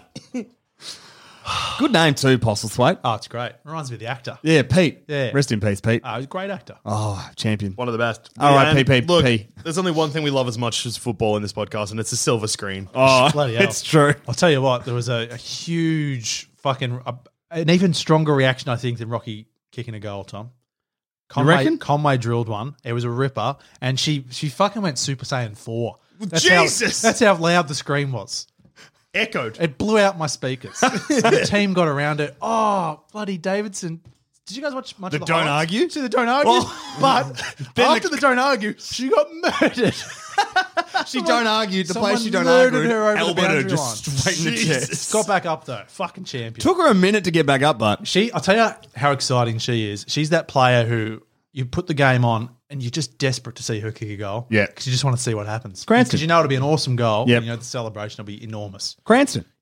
Good name too, Postlethwaite. oh, it's great. Reminds me of the actor. Yeah, Pete. Yeah. Rest in peace, Pete. Oh, he's a great actor. Oh, champion. One of the best. All right, And P P, Look, P. there's only one thing we love as much as football in this podcast, and it's a silver screen. Oh, Bloody hell. it's true. I'll tell you what, there was a, a huge fucking, a, an even stronger reaction, I think, than Rocky kicking a goal, Tom. Conway, reckon? Conway drilled one. It was a ripper, and she she fucking went Super Saiyan four. That's Jesus! How, that's how loud the scream was. Echoed. It blew out my speakers. The team got around it. Oh, bloody Davidson. Did you guys watch much The of the Don't highlights? Argue? See the Don't Argue? but after the Don't Argue, she got murdered. She don't argue. The Someone place she don't murdered argue. her over the elbowed her boundary just line. straight in the Jesus. chest. Got back up though. Fucking champion. Took her a minute to get back up, but She, I'll tell you how exciting she is. She's that player who you put the game on and you're just desperate to see her kick a goal. Yeah. Because you just want to see what happens. Cranston. Because you know it'll be an awesome goal. Yep. And you know the celebration will be enormous. Cranston. Yeah.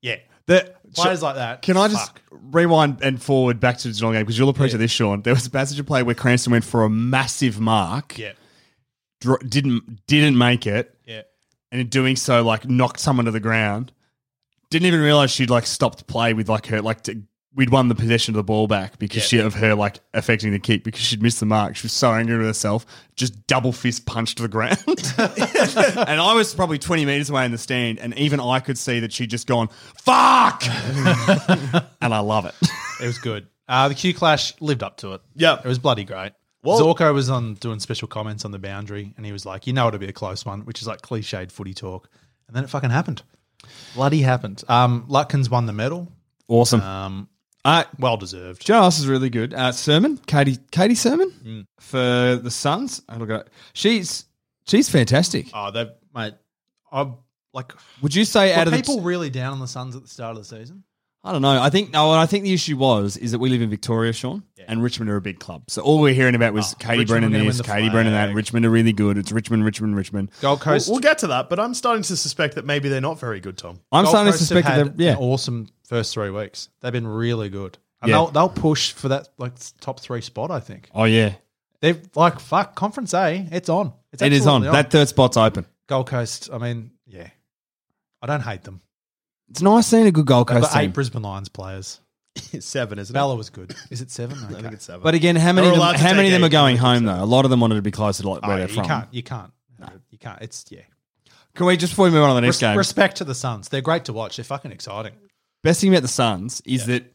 The, Players like that. Can I just fuck. rewind and forward back to the Geelong game because you'll appreciate this, Sean. There was a passage of play where Cranston went for a massive mark, Yeah. dr- didn't didn't make it, Yeah. and in doing so, like knocked someone to the ground. Didn't even realize she'd like stopped play with like her like to, we'd won the possession of the ball back because she, of her like affecting the kick because she'd missed the mark. She was so angry with herself, just double fist punched to the ground. And I was probably twenty meters away in the stand, and even I could see that she'd just gone fuck, and I love it. It was good. Uh, the Q Clash lived up to it. Yeah. It was bloody great. Well- Zorko was on doing special comments on the boundary, and he was like, you know it'll be a close one, which is like cliched footy talk. And then it fucking happened. Bloody happened. Um, Lutkins won the medal. Awesome. Um, Uh, well deserved. Joe else is really good. Uh, Sermon, Katie, Katie Sermon Mm. for the Suns. I look at she's she's fantastic. Oh, they mate. I like. Would you say Were out of the people really down on the Suns at the start of the season? I don't know. I think no. I think the issue was is that we live in Victoria, Sean, and Richmond are a big club. So all we're hearing about was Oh, Katie Richmond Brennan were gonna this, win the Katie Brennan that. flag. Richmond are really good. It's Richmond, Richmond, Richmond. Gold We'll, Coast. we'll get to that, but I'm starting to suspect that maybe they're not very good, Tom. I'm Gold starting to Coast suspect have that had they're, yeah. an awesome first three weeks. They've been really good, and Yeah. they'll they'll push for that like top three spot. I think Oh yeah, they've like fuck Conference A. It's on. It's it is on. absolutely That third spot's open. Gold Coast. I mean, yeah, I don't hate them. It's nice seeing a good Gold They've Coast got eight team. Brisbane Lions players. Seven, isn't Bella was good. Is it seven? it? I think it's seven. But again, how many They're of them, allowed to how many take of them are eight, going I think home so. though? A lot of them wanted to be closer to like Oh, where yeah, they're you from. can't. You can't. You can't. It's yeah. Can we just before we move on to the next Res- game? Respect to the Suns. They're great to watch. They're fucking exciting. Best thing about the Suns is that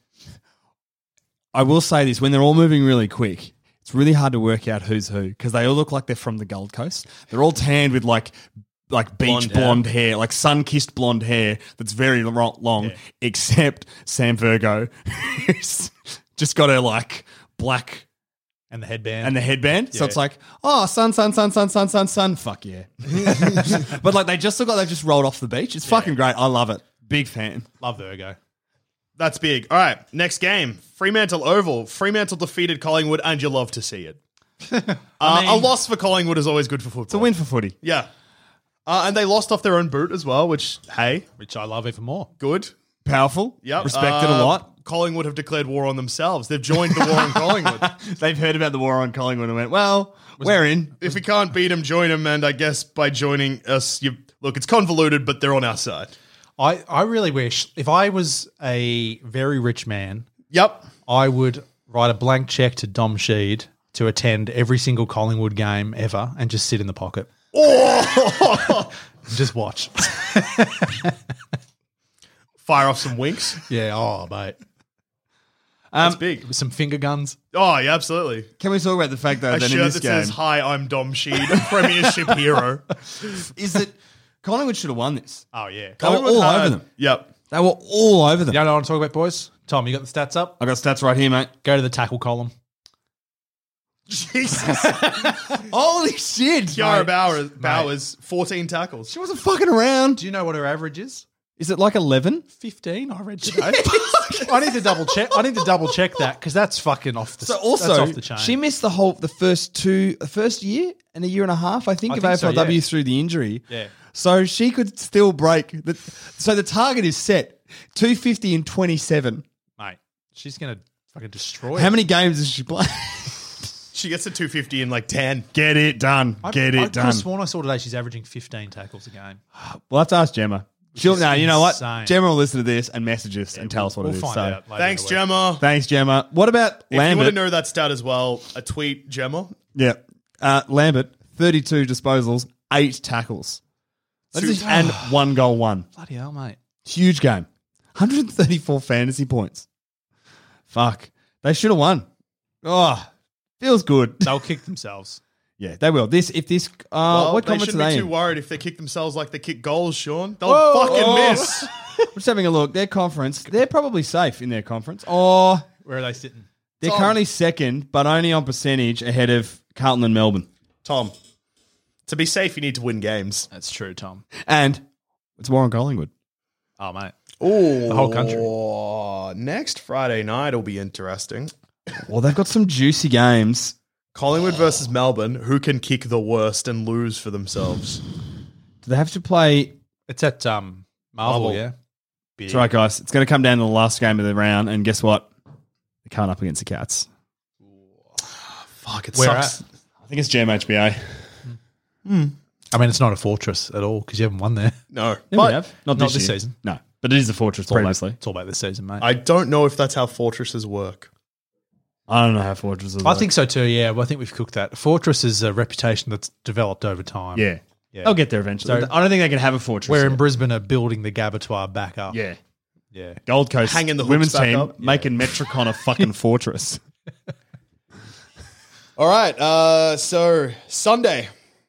I will say this: when they're all moving really quick, it's really hard to work out who's who because they all look like they're from the Gold Coast. They're all tanned with like like beach Blonde blonde, hair. hair, like sun-kissed blonde hair that's very lo- long, except Sam Virgo, who's just got her like black And the headband. and the headband. So Yeah. it's like, oh, sun, sun, sun, sun, sun, sun, sun. Fuck yeah. But like they just look like they've just rolled off the beach. It's fucking great. I love it. Big fan. Love Virgo. That's big. All right, next game. Fremantle Oval. Fremantle defeated Collingwood, and you love to see it. uh, a loss for Collingwood is always good for football. It's a win for footy. Yeah. Uh, and they lost off their own boot as well, which, hey, Which I love even more. good. Powerful. Yep. Respected Uh, a lot. Collingwood have declared war on themselves. They've joined the war on Collingwood. They've heard about the war on Collingwood and went, well, we're in. If we can't beat them, join them. And I guess by joining us, you look, it's convoluted, but they're on our side. I, I really wish if I was a very rich man, Yep. I would write a blank check to Dom Sheed to attend every single Collingwood game ever and just sit in the pocket. Oh! Just watch. Fire off some winks. Yeah, oh, mate. That's big. With some finger guns. Oh, yeah, absolutely. Can we talk about the fact though A that in shirt this that game says, "Hi, I'm Dom Sheed, a Premiership hero." is that Collingwood should have won this. Oh, yeah. They were all had- over them. Yep. They were all over them. You know what I want to talk about, boys? Tom, you got the stats up? I got stats right here, mate. Go to the tackle column. Jesus. Holy shit. Kiara Bowers, Bowers, fourteen tackles. She wasn't fucking around. Do you know what her average is? Is it like eleven? fifteen, I read today. I need to double check. I need to double check that because that's fucking off the. So that's also, off the chain. she missed the whole the first two, the first year and a year and a half, I think, I of think A F so, L W yeah. through the injury. Yeah. So she could still break. The, so the target is set two fifty and twenty-seven. mate, she's gonna fucking destroy. How it. many games has she played? She gets to two fifty in like ten. Get it done. I, Get I it could done. have sworn I saw today she's averaging fifteen tackles a game. We'll have to ask Gemma. She'll is no, you know what? insane. Gemma will listen to this and message us and tell us what We'll it is. find So, out. Later Thanks, in the week. Gemma. thanks, Gemma. What about If you want to Lambert? know that stat as well, a tweet, Gemma. Yeah, uh, Lambert, thirty-two disposals, eight tackles, That is- and one goal, one. Bloody hell, mate. Huge game. one hundred thirty-four fantasy points. Fuck. They should have won. Oh, feels good. They'll kick themselves. Yeah, they will. This if this. Uh, Well, what they comments are shouldn't they be in? too worried if they kick themselves like they kick goals, Sean. They'll Whoa. fucking Oh. miss. I'm just having a look. Their conference, they're probably safe in their conference. Or Where are they sitting? they're Tom. currently second, but only on percentage ahead of Carlton and Melbourne. Tom, to be safe, you need to win games. That's true, Tom. And it's Warren Collingwood. Oh, mate. Oh, The whole country. Next Friday night will be interesting. Well, they've got some juicy games. Collingwood versus Melbourne. Who can kick the worst and lose for themselves? Do they have to play? It's at um, Marvel, Marvel. yeah? big. That's right, guys. It's going to come down to the last game of the round, and guess what? They're coming up against the Cats. Fuck, it Where sucks. at? I think it's G M H B A. I mean, it's not a fortress at all because you haven't won there. No, Yeah, but we have. Not, not this, this year. season. No, but it is a fortress It's all, previously. about, it's all about this season, mate. I don't know if that's how fortresses work. I don't know how fortresses I work. think so too, yeah. Well, I think we've cooked that. Fortress is a reputation that's developed over time. Yeah. Yeah. They'll get there eventually. So- I don't think they can have a fortress. Where in yet. Brisbane are building the Gabatoir back up. Yeah. Yeah. Gold Coast Hanging the hooks women's back team up. making Metricon a fucking fortress. All right, uh, so Sunday,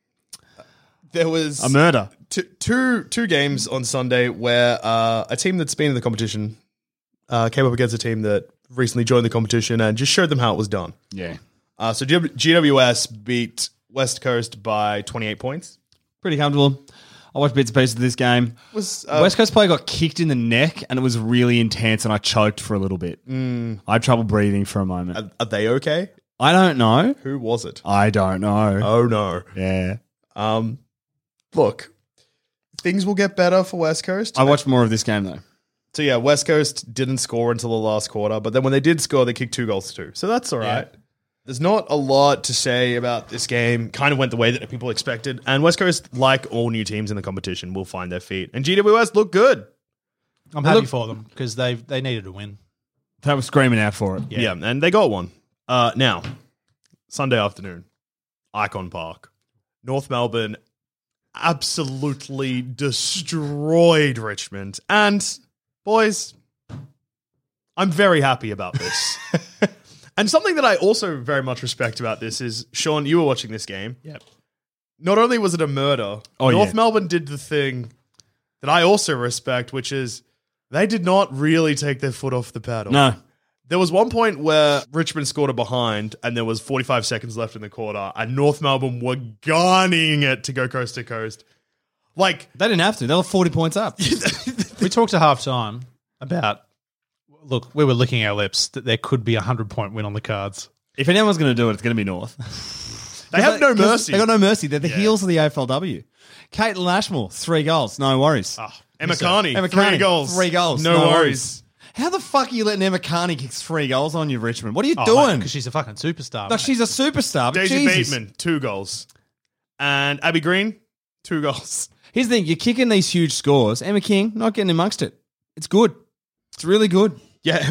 there was A murder. two, two, two games on Sunday where uh, a team that's been in the competition uh, came up against a team that recently joined the competition and just showed them how it was done. Yeah. Uh, so G- GWS beat West Coast by twenty-eight points. Pretty comfortable. I watched bits and pieces of this game. Was uh, West Coast player got kicked in the neck and it was really intense and I choked for a little bit. Mm. I had trouble breathing for a moment. are, are they okay? I don't know. Who was it? I don't know. Oh no. Yeah. Um, look, things will get better for West Coast. I watched more of this game though. So yeah, West Coast didn't score until the last quarter, but then when they did score, they kicked two goals too. So that's all right. There's not a lot to say about this game. Kind of went the way that people expected. And West Coast, like all new teams in the competition, will find their feet. And G W S look good. I'm happy Look- for them because they they needed a win. They were screaming out for it. Yeah, and they got one. Uh, now, Sunday afternoon, Icon Park. North Melbourne absolutely destroyed Richmond. And, boys, I'm very happy about this. And something that I also very much respect about this is, Sean, you were watching this game. Yep. Not only was it a murder, Oh, North yeah. Melbourne did the thing that I also respect, which is they did not really take their foot off the pedal. No. There was one point where Richmond scored a behind and there was forty-five seconds left in the quarter and North Melbourne were gunning it to go coast to coast. Like, They didn't have to. They were forty points up. We talked at halftime about, look, we were licking our lips that there could be a hundred-point win on the cards. If anyone's going to do it, it's going to be North. they have no 'Cause mercy. They got no mercy. They're the Yeah. heels of the A F L W. Caitlin Ashmore, three goals. No worries. Ah, Emma Carney, Emma three Carney, goals. Three goals. No, worries. How the fuck are you letting Emma Carney kick three goals on you, Richmond? What are you Oh, doing? Because she's a fucking superstar. Like, mate. she's a superstar. But Daisy Jesus. Bateman, two goals. And Abby Green, two goals. Here's the thing. You're kicking these huge scores. Emma King, not getting amongst it. It's good. It's really good. Yeah.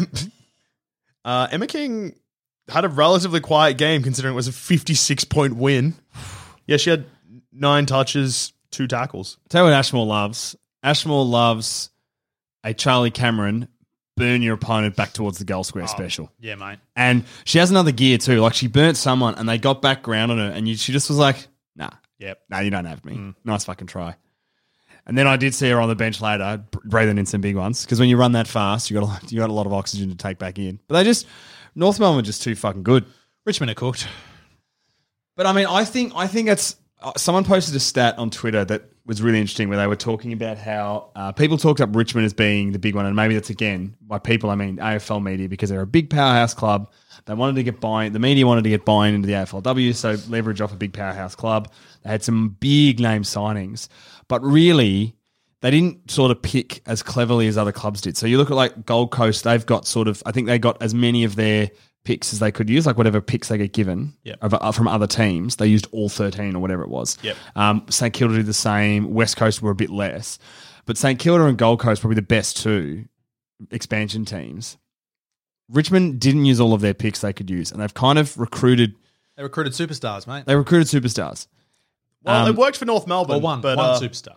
Uh, Emma King had a relatively quiet game considering it was a fifty-six point win. Yeah, she had nine touches, two tackles. Tell you what Ashmore loves. Ashmore loves a Charlie Cameron burn your opponent back towards the goal square special. Yeah, mate. And she has another gear too. Like, she burnt someone and they got back ground on her and you, she just was like, nah, Yep. nah, you don't have me. Nice fucking try. And then I did see her on the bench later, b- breathing in some big ones. Because when you run that fast, you got a lot, you got a lot of oxygen to take back in. But they just, North Melbourne were just too fucking good. Richmond are cooked. But I mean, I think I think it's uh, someone posted a stat on Twitter that was really interesting where they were talking about how uh, people talked up Richmond as being the big one, and maybe that's again by people I mean A F L media because they're a big powerhouse club. They wanted to get buy the media wanted to get buy-in into the A F L W, so leverage off a big powerhouse club. They had some big name signings, but really they didn't sort of pick as cleverly as other clubs did. So you look at like Gold Coast, they've got sort of I think they got as many of their picks as they could use, like whatever picks they get given Yep. of, uh, from other teams. They used all thirteen or whatever it was. Yep. Um, St Kilda did the same. West Coast were a bit less. But St Kilda and Gold Coast probably the best two expansion teams. Richmond didn't use all of their picks they could use, and they've kind of recruited They recruited superstars, mate. they recruited superstars. Well, Um, it worked for North Melbourne. Well, one, but, one uh, superstar.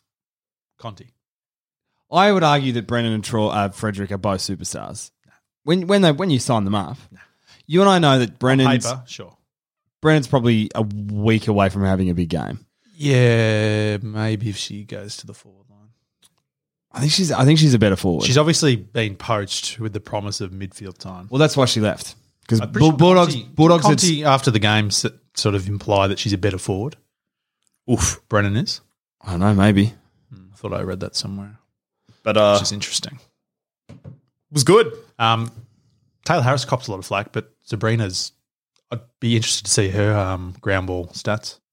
Conti. I would argue that Brennan and Troy, uh, Frederick are both superstars. When when they when you sign them up, you and I know that Brennan's Paper, sure. Brennan's probably a week away from having a big game. Yeah, maybe if she goes to the forward line. I think she's I think she's a better forward. She's obviously been poached with the promise of midfield time. well, that's why she left because I'm pretty sure Bulldogs Conti- Bulldogs had- Conti, after the game, s- sort of imply that she's a better forward. Oof, Brennan is. I don't know, maybe. I thought I read that somewhere, but uh, which is interesting. it was good. Um, Taylor Harris cops a lot of flack, but Sabrina's. I'd be interested to see her um, ground ball stats.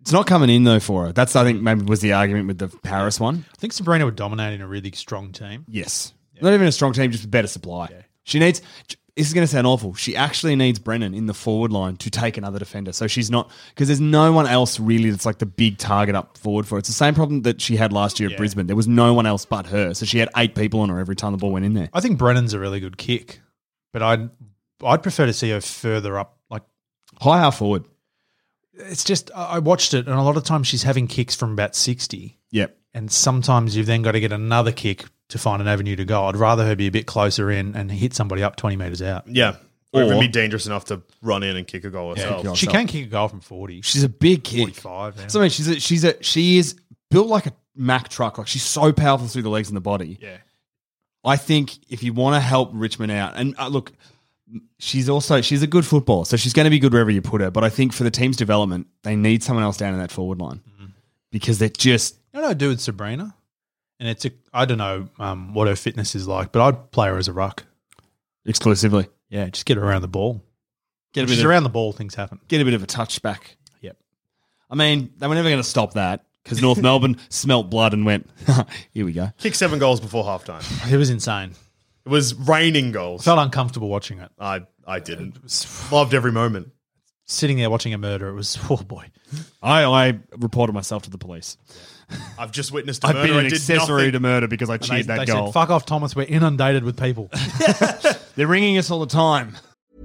It's not coming in though for her. That's I think maybe was the argument with the Paris one. I think Sabrina would dominate in a really strong team. Yes, not even a strong team, just a better supply. She needs. This is going to sound awful. She actually needs Brennan in the forward line to take another defender. So she's not because there's no one else really that's like the big target up forward for her. It's the same problem that she had last year at Brisbane. There was no one else but her. So she had eight people on her every time the ball went in there. I think Brennan's a really good kick, but I'd I'd prefer to see her further up, like high half forward. It's just, I watched it, and a lot of times she's having kicks from about sixty. Yep. And sometimes you've then got to get another kick to find an avenue to go. I'd rather her be a bit closer in and hit somebody up twenty metres out. Yeah. Or, Or- even be dangerous enough to run in and kick a goal herself. goal. She can kick a goal from forty. She's a big kick. forty-five. Yeah. So I mean, she's a, she's a she is built like a Mack truck. Like she's so powerful through the legs and the body. yeah. I think if you want to help Richmond out, and uh, look, she's also she's a good footballer, so she's going to be good wherever you put her. But I think for the team's development, they need someone else down in that forward line Mm-hmm. because they're just You know what I'd do with Sabrina? And it's a, I don't know um, what her fitness is like, but I'd play her as a ruck. exclusively Yeah, just get her around the ball. get a If bit she's of, around the ball, things happen. get a bit of a touchback. Yep. I mean, they were never going to stop that because North Melbourne smelt blood and went, here we go. Kick seven goals before halftime. It was insane. It was raining goals. I felt uncomfortable watching it. I, I didn't. Loved every moment. Sitting there watching a murder, it was, oh boy. I, I reported myself to the police. I've just witnessed a I've murder. been an I did accessory nothing. to murder because I And cheered they that they goal. said, fuck off, Thomas, we're inundated with people. They're ringing us all the time.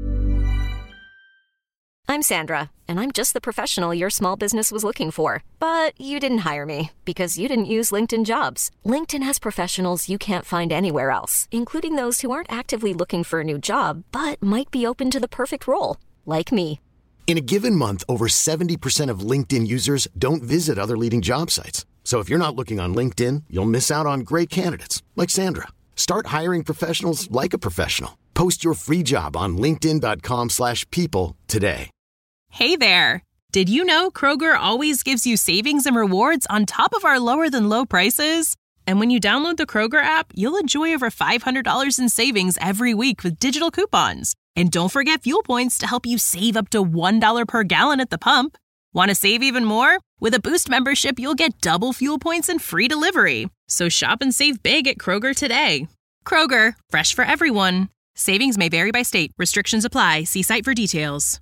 I'm Sandra, and I'm just the professional your small business was looking for. But you didn't hire me because you didn't use LinkedIn Jobs. LinkedIn has professionals you can't find anywhere else, including those who aren't actively looking for a new job, but might be open to the perfect role, like me. In a given month, over seventy percent of LinkedIn users don't visit other leading job sites. So if you're not looking on LinkedIn, you'll miss out on great candidates like Sandra. Start hiring professionals like a professional. Post your free job on linkedin.com slash people today. Hey there! Did you know Kroger always gives you savings and rewards on top of our lower-than-low prices? And when you download the Kroger app, you'll enjoy over five hundred dollars in savings every week with digital coupons. And don't forget fuel points to help you save up to one dollar per gallon at the pump. Want to save even more? With a Boost membership, you'll get double fuel points and free delivery. So shop and save big at Kroger today. Kroger, fresh for everyone. Savings may vary by state. Restrictions apply. See site for details.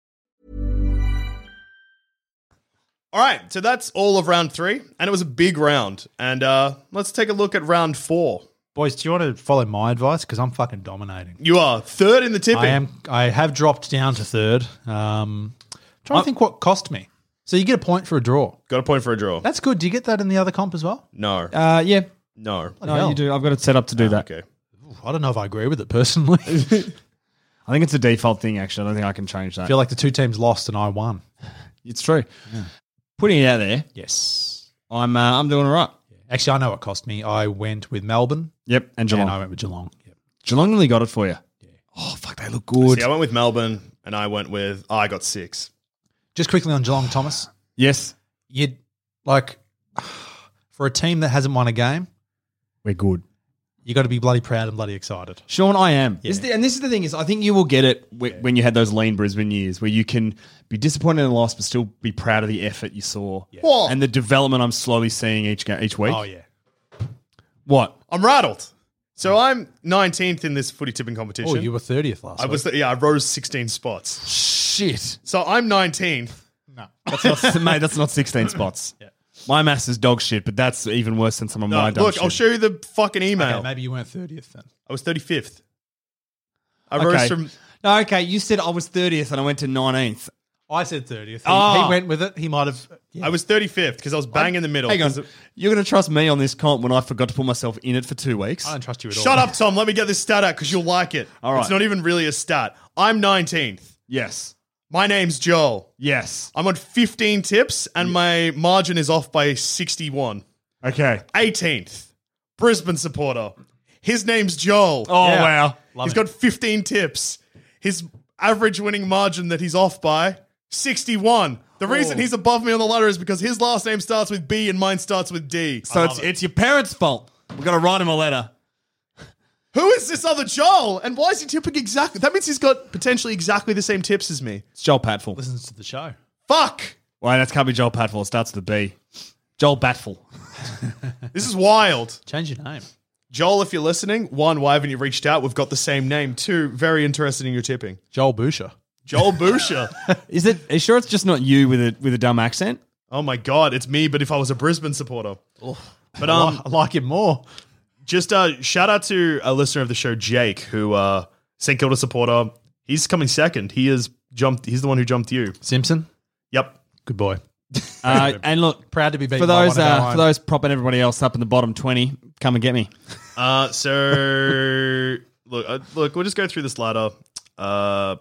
All right, so that's all of round three, and it was a big round. And uh, let's take a look at round four. Boys, do you want to follow my advice? Because I'm fucking dominating. You are third in the tipping. I am. I have dropped down to third. Um, trying to think what cost me. So you get a point for a draw. Got a point for a draw. That's good. Do you get that in the other comp as well? No. Uh, yeah. no. No, hell. you do. I've got it set up to do that. Okay. Ooh, I don't know if I agree with it personally. I I think it's a default thing, actually. I don't think I can change that. feel like the two teams lost and I won. It's true. Putting it out there, Yes. I'm uh, I'm doing all right. Actually, I know what cost me. I went with Melbourne Yep, and Geelong. and I went with Geelong. Yep. Geelong really got it for you. Oh, fuck, they look good. See, I went with Melbourne, and I went with, oh, I got six. Just quickly on Geelong, Thomas. Yes, You'd like for a team that hasn't won a game, we're good. you got to be bloody proud and bloody excited. Sean, I am. This is Yeah. the- and this is the thing is, I think you will get it w- when you had those lean Brisbane years where you can be disappointed in the loss but still be proud of the effort you saw Whoa. and the development I'm slowly seeing each ga- each week. Oh yeah. What? I'm rattled. So I'm nineteenth in this footy tipping competition. Oh, you were thirtieth last I was, week. th- yeah, I rose sixteen spots. Shit. So I'm nineteenth. No. That's not, mate, that's not sixteen spots. Yeah. My maths is dog shit, but that's even worse than some of No, my dog look, shit. I'll show you the fucking email. Okay, maybe you weren't thirtieth then. I was thirty-fifth. I Okay. rose from. No, okay, you said I was thirtieth and I went to nineteenth. I said thirtieth. He, Oh. he went with it. He might have. Yeah. I was thirty-fifth because I was bang in the middle. Hang on. 'Cause- You're going to trust me on this comp when I forgot to put myself in it for two weeks? I don't trust you at all. Shut up, Tom. Let me get this stat out because you'll like it. All right. It's not even really a stat. I'm nineteenth. Yes. My name's Joel. Yes. I'm on fifteen tips and my margin is off by sixty-one. Okay. eighteenth. Brisbane supporter. His name's Joel. Oh, Yeah. wow. Love He's it. got fifteen tips. His average winning margin that he's off by, sixty-one. The reason he's above me on the ladder is because his last name starts with B and mine starts with D. So it's, it's your parents' fault. We've got to write him a letter. Who is this other Joel? And why is he tipping exactly? That means he's got potentially exactly the same tips as me. It's Joel Patfull. Listens to the show. Fuck. Well, that can't be Joel Batful. It starts with a B. Joel Batful. This is wild. Change your name. Joel, if you're listening, one, why haven't you reached out? We've got the same name. Two, very interested in your tipping. Joel Boucher. Joel Boucher. Is it? Are you sure it's just not you with a with a dumb accent? Oh my God, it's me, but if I was a Brisbane supporter. But I, um, li- I like it more. just uh, shout out to a listener of the show, Jake, who uh, Saint Kilda supporter. He's coming second. He is jumped. He's the one who jumped you. Simpson. Yep. Good boy. Uh, and look, Proud to be beaten for by those one of our uh, own. for those propping everybody else up in the bottom twenty, come and get me. Uh, so look, uh, look, we'll just go through this ladder. Uh,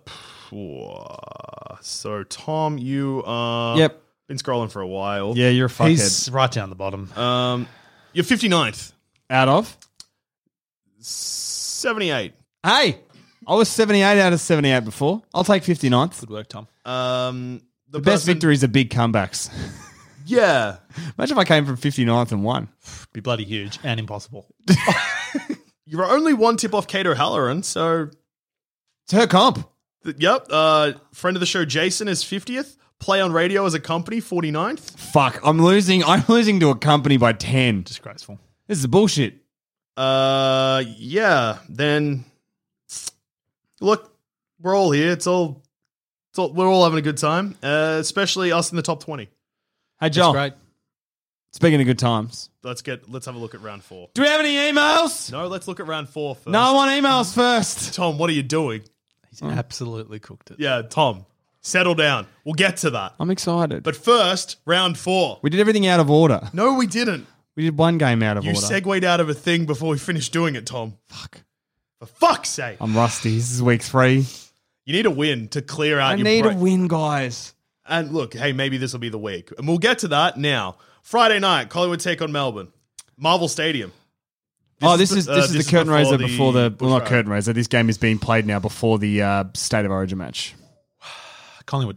so Tom, you uh, Yep. been scrolling for a while. Yeah, you're a fuckhead. He's right down the bottom. Um, you're fifty-ninth, Out of? seventy-eight. Hey, I was seventy-eight out of seventy-eight before. I'll take fifty-ninth. Good work, Tom. Um, the, The best person- victories are big comebacks. Yeah. Imagine if I came from fifty-ninth and won. Be bloody huge and impossible. You're only one tip off Kato Halloran, so It's her comp. th- yep. Uh, friend of the show, Jason, is fiftieth. Play on Radio as a company, forty-ninth. Fuck, I'm losing. I'm losing to a company by ten. Disgraceful. This is bullshit. Uh, yeah. Then look, we're all here. It's all, it's all we're all having a good time. Uh, especially us in the top twenty. Hey, That's Joel. great. Speaking of good times, Let's get. Let's have a look at round four. do we have any emails? No, let's look at round four first. No, I want emails first. Tom, what are you doing? He's absolutely cooked it. Yeah, Tom, settle down. We'll get to that. I'm excited. But first, round four. we did everything out of order. No, we didn't. We did one game out of You order. segued out of a thing before we finished doing it, Tom. Fuck. For fuck's sake. I'm rusty. This is week three. You need a win to clear out I your need break. a win, guys. And look, hey, maybe this will be the week. And we'll get to that now. Friday night, Collingwood take on Melbourne. Marvel Stadium. oh, this is uh, this is the curtain raiser before the, well, not bushfire. curtain raiser. This game is being played now before the uh, State of Origin match. Collingwood.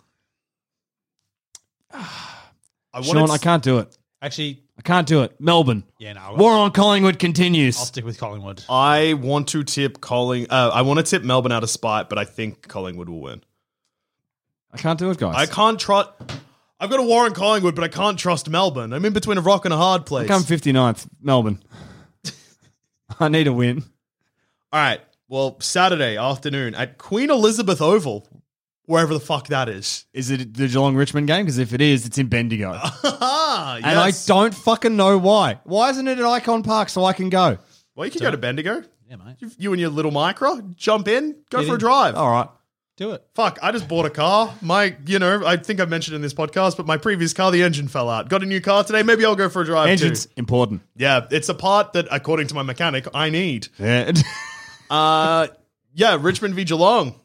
I Sean, wanted I can't do it. Actually, I can't do it. Melbourne. yeah, no. War on Collingwood continues. I'll stick with Collingwood. I want to tip Colling. Uh, I want to tip Melbourne out of spite, but I think Collingwood will win. I can't do it, guys. I can't trust. I've got a war on Collingwood, but I can't trust Melbourne. I'm in between a rock and a hard place. I'm fifty-ninth. Melbourne. I need a win. All right. Well, Saturday afternoon at Queen Elizabeth Oval, wherever the fuck that is. Is it the Geelong Richmond game? Because if it is, it's in Bendigo. Ah, And I yes. don't fucking know why. Why isn't it at Icon Park so I can go? Well, you can go to Bendigo. Yeah, mate. You, you and your little micro, jump in, go Get for a in. drive. All right. Do it. Fuck, I just bought a car. My, you know, I think I've mentioned in this podcast, but my previous car, the engine fell out. Got a new car today. Maybe I'll go for a drive Engines, too. important. Yeah, it's a part that, according to my mechanic, I need. Yeah. Uh, yeah, Richmond v Geelong.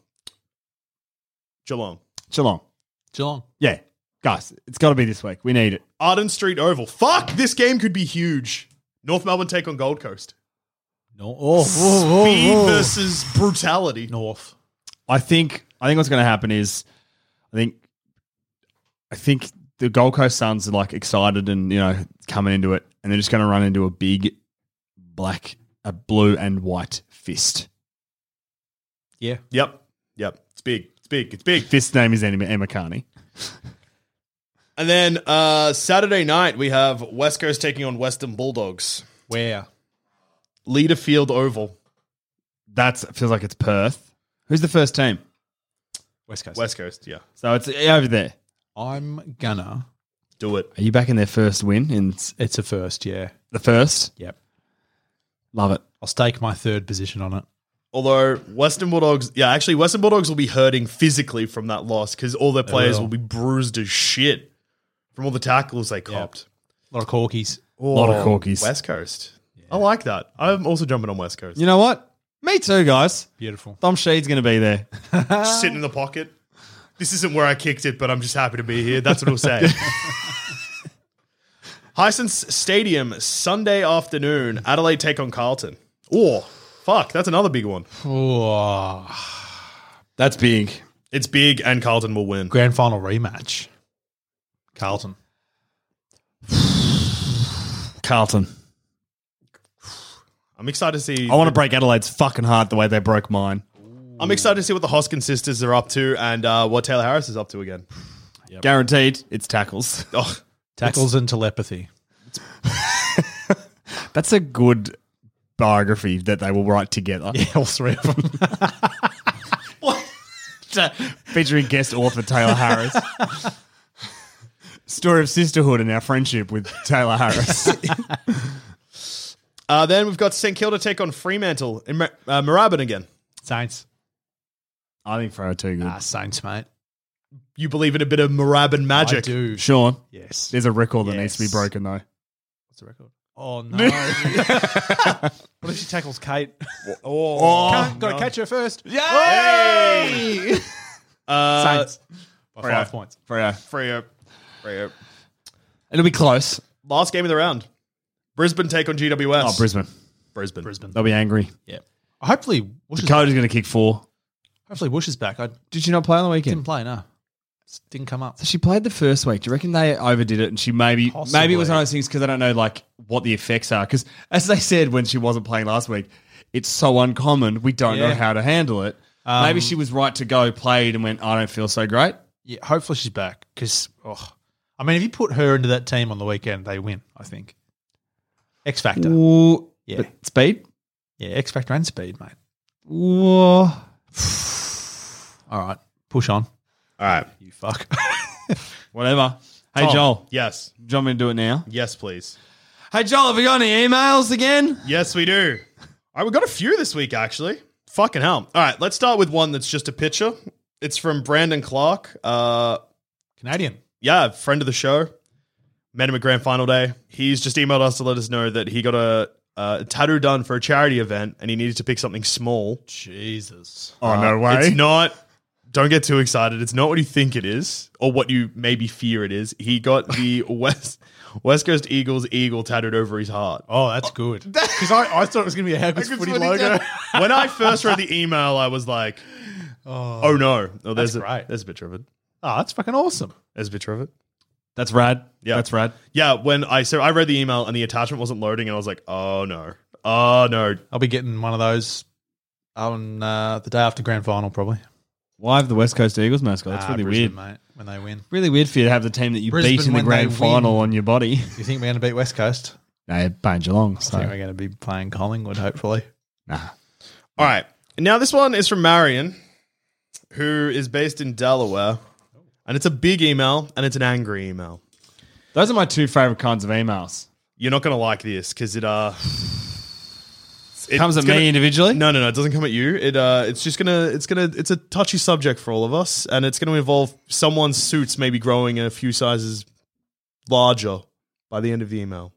Geelong. Geelong. Geelong. Yeah. Guys, it's got to be this week. We need it. Arden Street Oval. Fuck, this game could be huge. North Melbourne take on Gold Coast. No. Oh, Speed versus brutality. North. I think I think what's going to happen is I think I think the Gold Coast Suns are like excited and, you know, coming into it, and they're just going to run into a big black, a blue and white fist. Yeah. Yep. Yep. It's big. It's big. It's big. Fist name is Emma, Emma Carney. And then uh, Saturday night, we have West Coast taking on Western Bulldogs. Where? Leaderfield Oval. That feels like it's Perth. Who's the first team? West Coast. West Coast, yeah. So it's over there. I'm gonna. Do it. Are you back in their first win in It's a first, yeah. the first? Yep. Love it. I'll stake my third position on it. Although Western Bulldogs, yeah, actually Western Bulldogs will be hurting physically from that loss because all their players will. will be bruised as shit from all the tackles they copped. A lot of corkies. A lot of corkies. West Coast. I like that. I'm also jumping on West Coast. You know what? Me too, guys. Beautiful. Dom Sheed's going to be there. Just sitting in the pocket. This isn't where I kicked it, but I'm just happy to be here. That's what we'll say. Hisense Stadium, Sunday afternoon. Adelaide take on Carlton. Oh, fuck. That's another big one. Oh, That's big. It's big and Carlton will win. grand final rematch. Carlton. Carlton. I'm excited to see. I want to break Adelaide's fucking heart the way they broke mine. I'm excited to see what the Hoskin sisters are up to and uh, what Taylor Harris is up to again. Guaranteed, it's tackles. Oh, Tackles and telepathy. That's a good biography that they will write together. Yeah, all three of them. Featuring guest author Taylor Harris. Story of sisterhood and our friendship with Taylor Harris. uh, then we've got St Kilda take on Fremantle in Mar- uh, Moorabbin again. Saints. I think Freo too good. Ah, Saints, mate. You believe in a bit of Moorabbin magic? I do. Sean, Yes. there's a record that Yes. needs to be broken though. What's the record? Oh, no. What if she tackles Kate? Oh, Can't, gotta catch her first. Yay! uh, Saints. By Freo. five points. Freo. Freo. Freo. It'll be close. Last game of the round. Brisbane take on G W S. Oh, Brisbane. Brisbane. Brisbane. They'll be angry. Yeah. Hopefully, Woosh is, Dakota's going to kick four. hopefully Woosh is back. I Did she not play on the didn't weekend? play, no. Just didn't come up. So she played the first week. Do you reckon they overdid it and she maybe Possibly. maybe it was one of those things because I don't know like what the effects are because as they said when she wasn't playing last week, it's so uncommon we don't know Yeah. how to handle it. Um, maybe she was right to go, played and went, I don't feel so great. Yeah, hopefully she's back because, oh, I mean, if you put her into that team on the weekend, they win, I think. X Factor. Ooh, Yeah. but speed. Yeah, X Factor and speed, mate. Ooh. All right, push on. All right. You fuck. Whatever. Hey Tom. Joel, Yes. do you want me to do it now? Yes, please. Hey Joel, have we got any emails again? Yes, we do. All right, we've got a few this week, actually. Fucking hell. All right, let's start with one that's just a picture. It's from Brandon Clark. Uh, Canadian. yeah, friend of the show. Met him at grand final day. He's just emailed us to let us know that he got a, a tattoo done for a charity event and he needed to pick something small. Jesus. Oh, no way. It's not. Don't get too excited. It's not what you think it is or what you maybe fear it is. He got the West West Coast Eagles eagle tattooed over his heart. Oh, that's good. Because I, I thought it was going to be a How Good's Footy logo. When I first read the email, I was like, "Oh, no!" Oh, there's that's a, great. There's a picture of it. Oh, that's fucking awesome. There's a picture of it. That's rad. Yeah. That's rad. Yeah. When I so I read the email and the attachment wasn't loading, and I was like, "Oh no! Oh no!" I'll be getting one of those on uh, the day after grand final, probably. Why have the West Coast Eagles mascot? That's Ah, really Brisbane, weird. mate, when they win. Really weird for you to have the team that you Brisbane beat in the when grand they final win. on your body. You think we're going to beat West Coast? No, playing Geelong. I So. think we're going to be playing Collingwood, hopefully. Nah. All right. Now this one is from Marion, who is based in Delaware, and it's a big email and it's an angry email. Those are my two favorite kinds of emails. You're not going to like this because it uh it Comes at it's gonna- me individually. No, no, no. It doesn't come at you. It uh, it's just gonna, it's gonna, it's a touchy subject for all of us, and it's gonna involve someone's suits maybe growing a few sizes larger by the end of the email.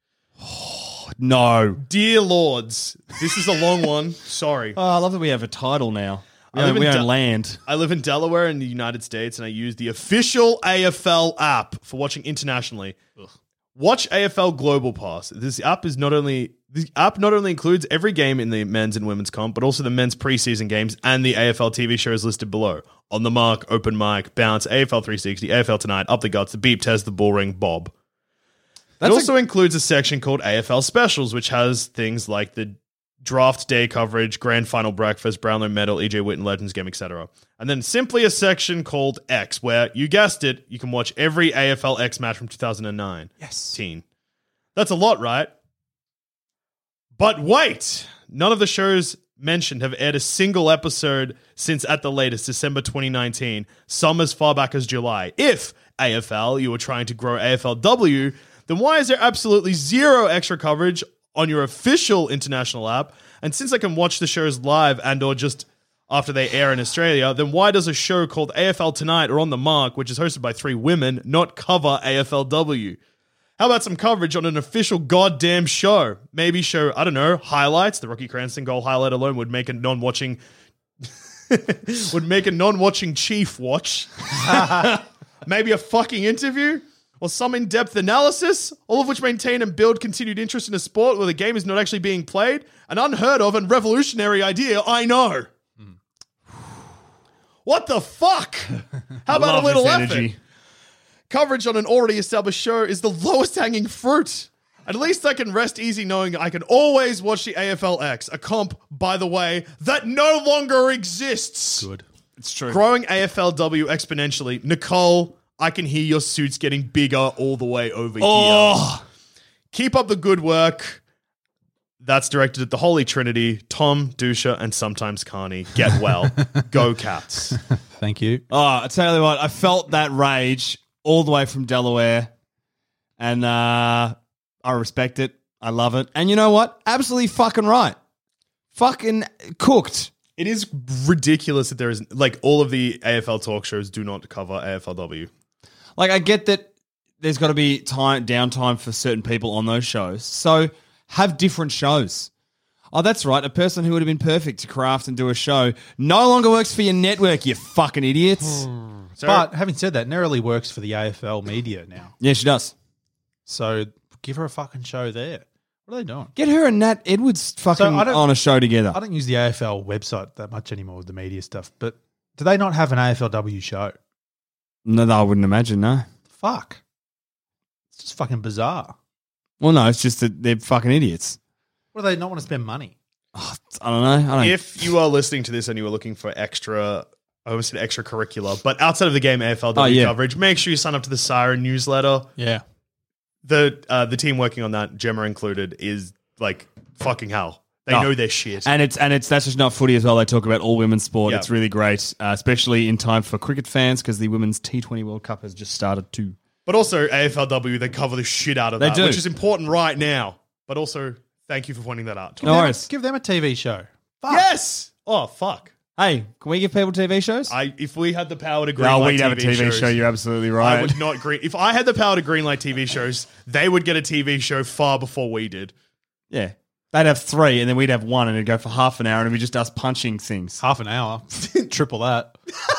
No. Dear Lords, this is a long one. Sorry. Oh, I love that we have a title now. We I own, live in we own Del- land. I live in Delaware in the United States, and I use the official A F L app for watching internationally. Watch A F L Global Pass. This app is not only the app not only includes every game in the men's and women's comp, but also the men's preseason games and the A F L T V shows listed below. On the Mark, Open Mic, Bounce, A F L three sixty, A F L Tonight, Up the Guts, The Beep Test, The Bull Ring, Bob. That's it a- also includes a section called A F L Specials, which has things like the draft day coverage, grand final breakfast, Brownlow medal, E J Witten Legends game, et cetera. And then simply a section called X, where, you guessed it, you can watch every A F L X match from two thousand nine. Yes. Teen. That's a lot, right? But wait! None of the shows mentioned have aired a single episode since at the latest, December twenty nineteen, some as far back as July. If, A F L, you were trying to grow A F L W, then why is there absolutely zero extra coverage on your official international app? And since I can watch the shows live and or just after they air in Australia, then why does a show called A F L Tonight or On the Mark, which is hosted by three women, not cover A F L W? How about some coverage on an official goddamn show? Maybe show, I don't know, highlights. The Rocky Cranston goal highlight alone would make a non-watching would make a non-watching chief watch. Maybe a fucking interview or some in-depth analysis, all of which maintain and build continued interest in a sport where the game is not actually being played. An unheard of and revolutionary idea, I know. What the fuck? How about Love a little this effort? energy. Coverage on an already established show is the lowest hanging fruit. At least I can rest easy knowing I can always watch the A F L X, a comp, by the way, that no longer exists. Good. It's true. Growing A F L W exponentially. Nicole, I can hear your suits getting bigger all the way over Oh. here. Keep up the good work. That's directed at the Holy Trinity, Tom, Dusha, and sometimes Carney. Get well. Go Cats. Thank you. Oh, I tell you what, I felt that rage all the way from Delaware, and uh, I respect it. I love it. And you know what? Absolutely fucking right. Fucking cooked. It is ridiculous that there is, like, all of the A F L talk shows do not cover A F L W. Like, I get that there's got to be time downtime for certain people on those shows. So have different shows. Oh, that's right. A person who would have been perfect to craft and do a show no longer works for your network, you fucking idiots. So, But having said that, Neroli works for the A F L media now. Yeah, she does. So give her a fucking show there. What are they doing? Get her and Nat Edwards fucking So I don't- on a show together. I don't use the A F L website that much anymore with the media stuff, but do they not have an A F L W show? No, no, I wouldn't imagine, no. Fuck. It's just fucking bizarre. Well, no, it's just that they're fucking idiots. What do they not want to spend money? I don't know. I don't. if you are listening to this and you are looking for extra, I almost said extracurricular, but outside of the game A F L W Oh, yeah. coverage, make sure you sign up to the Siren newsletter. Yeah. The uh, the team working on that, Gemma included, is like fucking hell. They Oh. know their shit. And it's and it's that's just not footy as well. They talk about all women's sport. Yeah. It's really great, uh, especially in time for cricket fans because the women's T twenty World Cup has just started too. But also A F L W, they cover the shit out of They that, do. which is important right now. But also, thank you for pointing that out. Tom. No Give them- worries. Give them a T V show. Fuck. Yes. Oh fuck. Hey, can we give people T V shows? I if we had the power to greenlight No, we'd T V have a T V shows, show. You're absolutely right. I would not green. If I had the power to greenlight T V shows, they would get a T V show far before we did. Yeah, they'd have three, and then we'd have one, and it'd go for half an hour, and it'd be just us punching things. Half an hour. Triple that.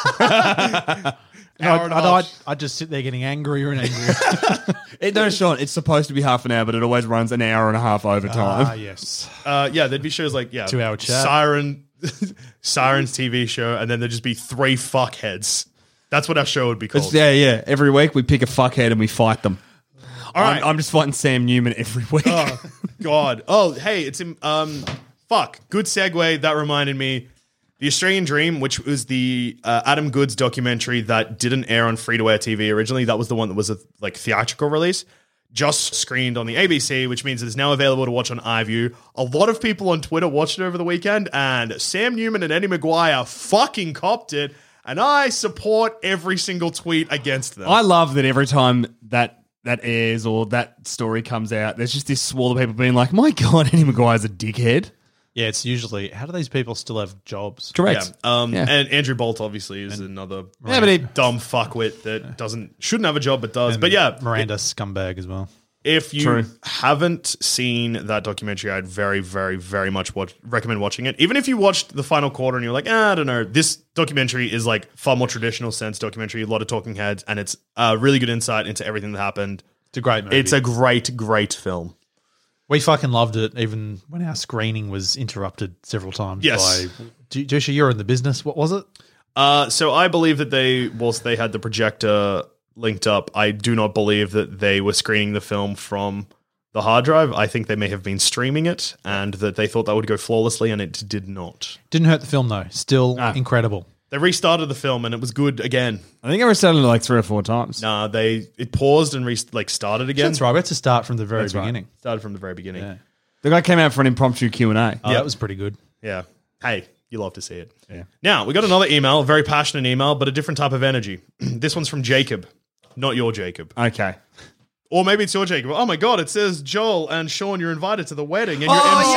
Hour I'd, and a I'd, half. I'd, I'd just sit there getting angrier and angrier. It, no, Sean, it's supposed to be half an hour, but it always runs an hour and a half over time. Ah, yes. Uh, yeah, there'd be shows like yeah, Two-hour chat. Siren, Siren's T V show, and then there'd just be three fuckheads. That's what our show would be called. It's- yeah, yeah. Every week we pick a fuckhead and we fight them. All right. I'm, I'm just fighting Sam Newman every week. Oh God. Oh, hey, it's in, um, fuck. Good segue. That reminded me, The Australian Dream, which was the uh, Adam Goods documentary that didn't air on free-to-air T V originally. That was the one that was a like theatrical release. Just screened on the A B C, which means it's now available to watch on iView. A lot of people on Twitter watched it over the weekend, and Sam Newman and Eddie Maguire fucking copped it. And I support every single tweet against them. I love that every time that that airs or that story comes out, there's just this swirl of people being like, my God, Eddie Maguire's a dickhead. Yeah, it's usually, how do these people still have jobs? Correct. Yeah. Um, Yeah. And Andrew Bolt obviously is another Yeah, but he- dumb fuckwit that doesn't shouldn't have a job but does. But yeah, Miranda scumbag as well. if you True. haven't seen that documentary, I'd very, very, very much watch, recommend watching it. Even if you watched the final quarter and you're like, ah, I don't know, this documentary is like far more traditional sense documentary, a lot of talking heads, and it's a really good insight into everything that happened. It's a great movie. It's a great, great film. We fucking loved it, even when our screening was interrupted several times. Yes. By, D- Dusha, you're in the business. What was it? Uh, so I believe that they, whilst they had the projector linked up, I do not believe that they were screening the film from the hard drive. I think they may have been streaming it and that they thought that would go flawlessly, and it did not. Didn't hurt the film, though. Still Ah. incredible. They restarted the film and it was good again. I think I restarted it like three or four times. Nah, they it paused and re- like started again. That's right. We had to start from the very That's right. beginning. Started from the very beginning. Yeah. The guy came out for an impromptu Q and A. Oh, that was pretty good. Yeah. Hey, you love to see it. Yeah. Now, we got another email, a very passionate email, but a different type of energy. This one's from Jacob, not your Jacob. Okay. Or maybe it's your Jacob. Oh my God, it says Joel and Sean, you're invited to the wedding and you're Oh, M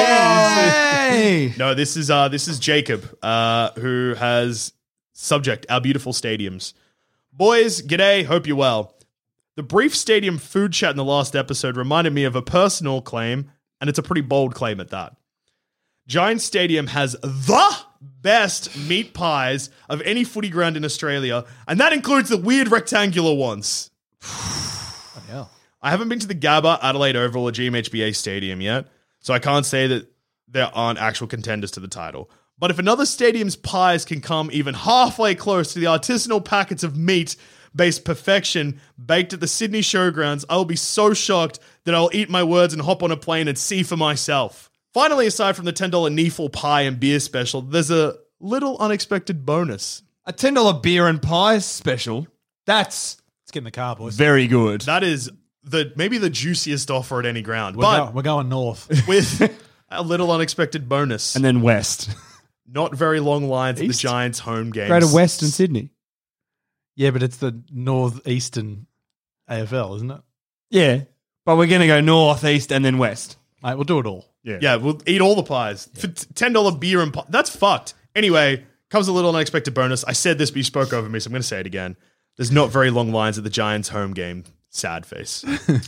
Cs. yay! No, this is uh this is Jacob, uh, who has subject, our beautiful stadiums. Boys, g'day, hope you're well. The brief stadium food chat in the last episode reminded me of a personal claim, and it's a pretty bold claim at that. Giant Stadium has the best meat pies of any footy ground in Australia, and that includes the weird rectangular ones. Yeah. I haven't been to the Gabba, Adelaide Oval, or G M H B A Stadium yet, so I can't say that there aren't actual contenders to the title. But if another stadium's pies can come even halfway close to the artisanal packets of meat-based perfection baked at the Sydney Showgrounds, I'll be so shocked that I'll eat my words and hop on a plane and see for myself. Finally, aside from the ten dollars Neefle pie and beer special, there's a little unexpected bonus. A ten dollar beer and pie special. That's Let's get in the car, boys. Very good. That is the maybe the juiciest offer at any ground. We're, but go- we're going north. with a little unexpected bonus. And then West. Not very long lines at East? the Giants' home games. Greater Western Sydney. Yeah, but it's the northeastern A F L, isn't it? Yeah. But we're going to go north, east, and then west. Mate, we'll do it all. Yeah. Yeah, we'll eat all the pies. For t- ten dollars beer and pie. That's fucked. Anyway, comes a little unexpected bonus. I said this, but you spoke over me, so I'm going to say it again. There's not very long lines at the Giants' home game. Sad face.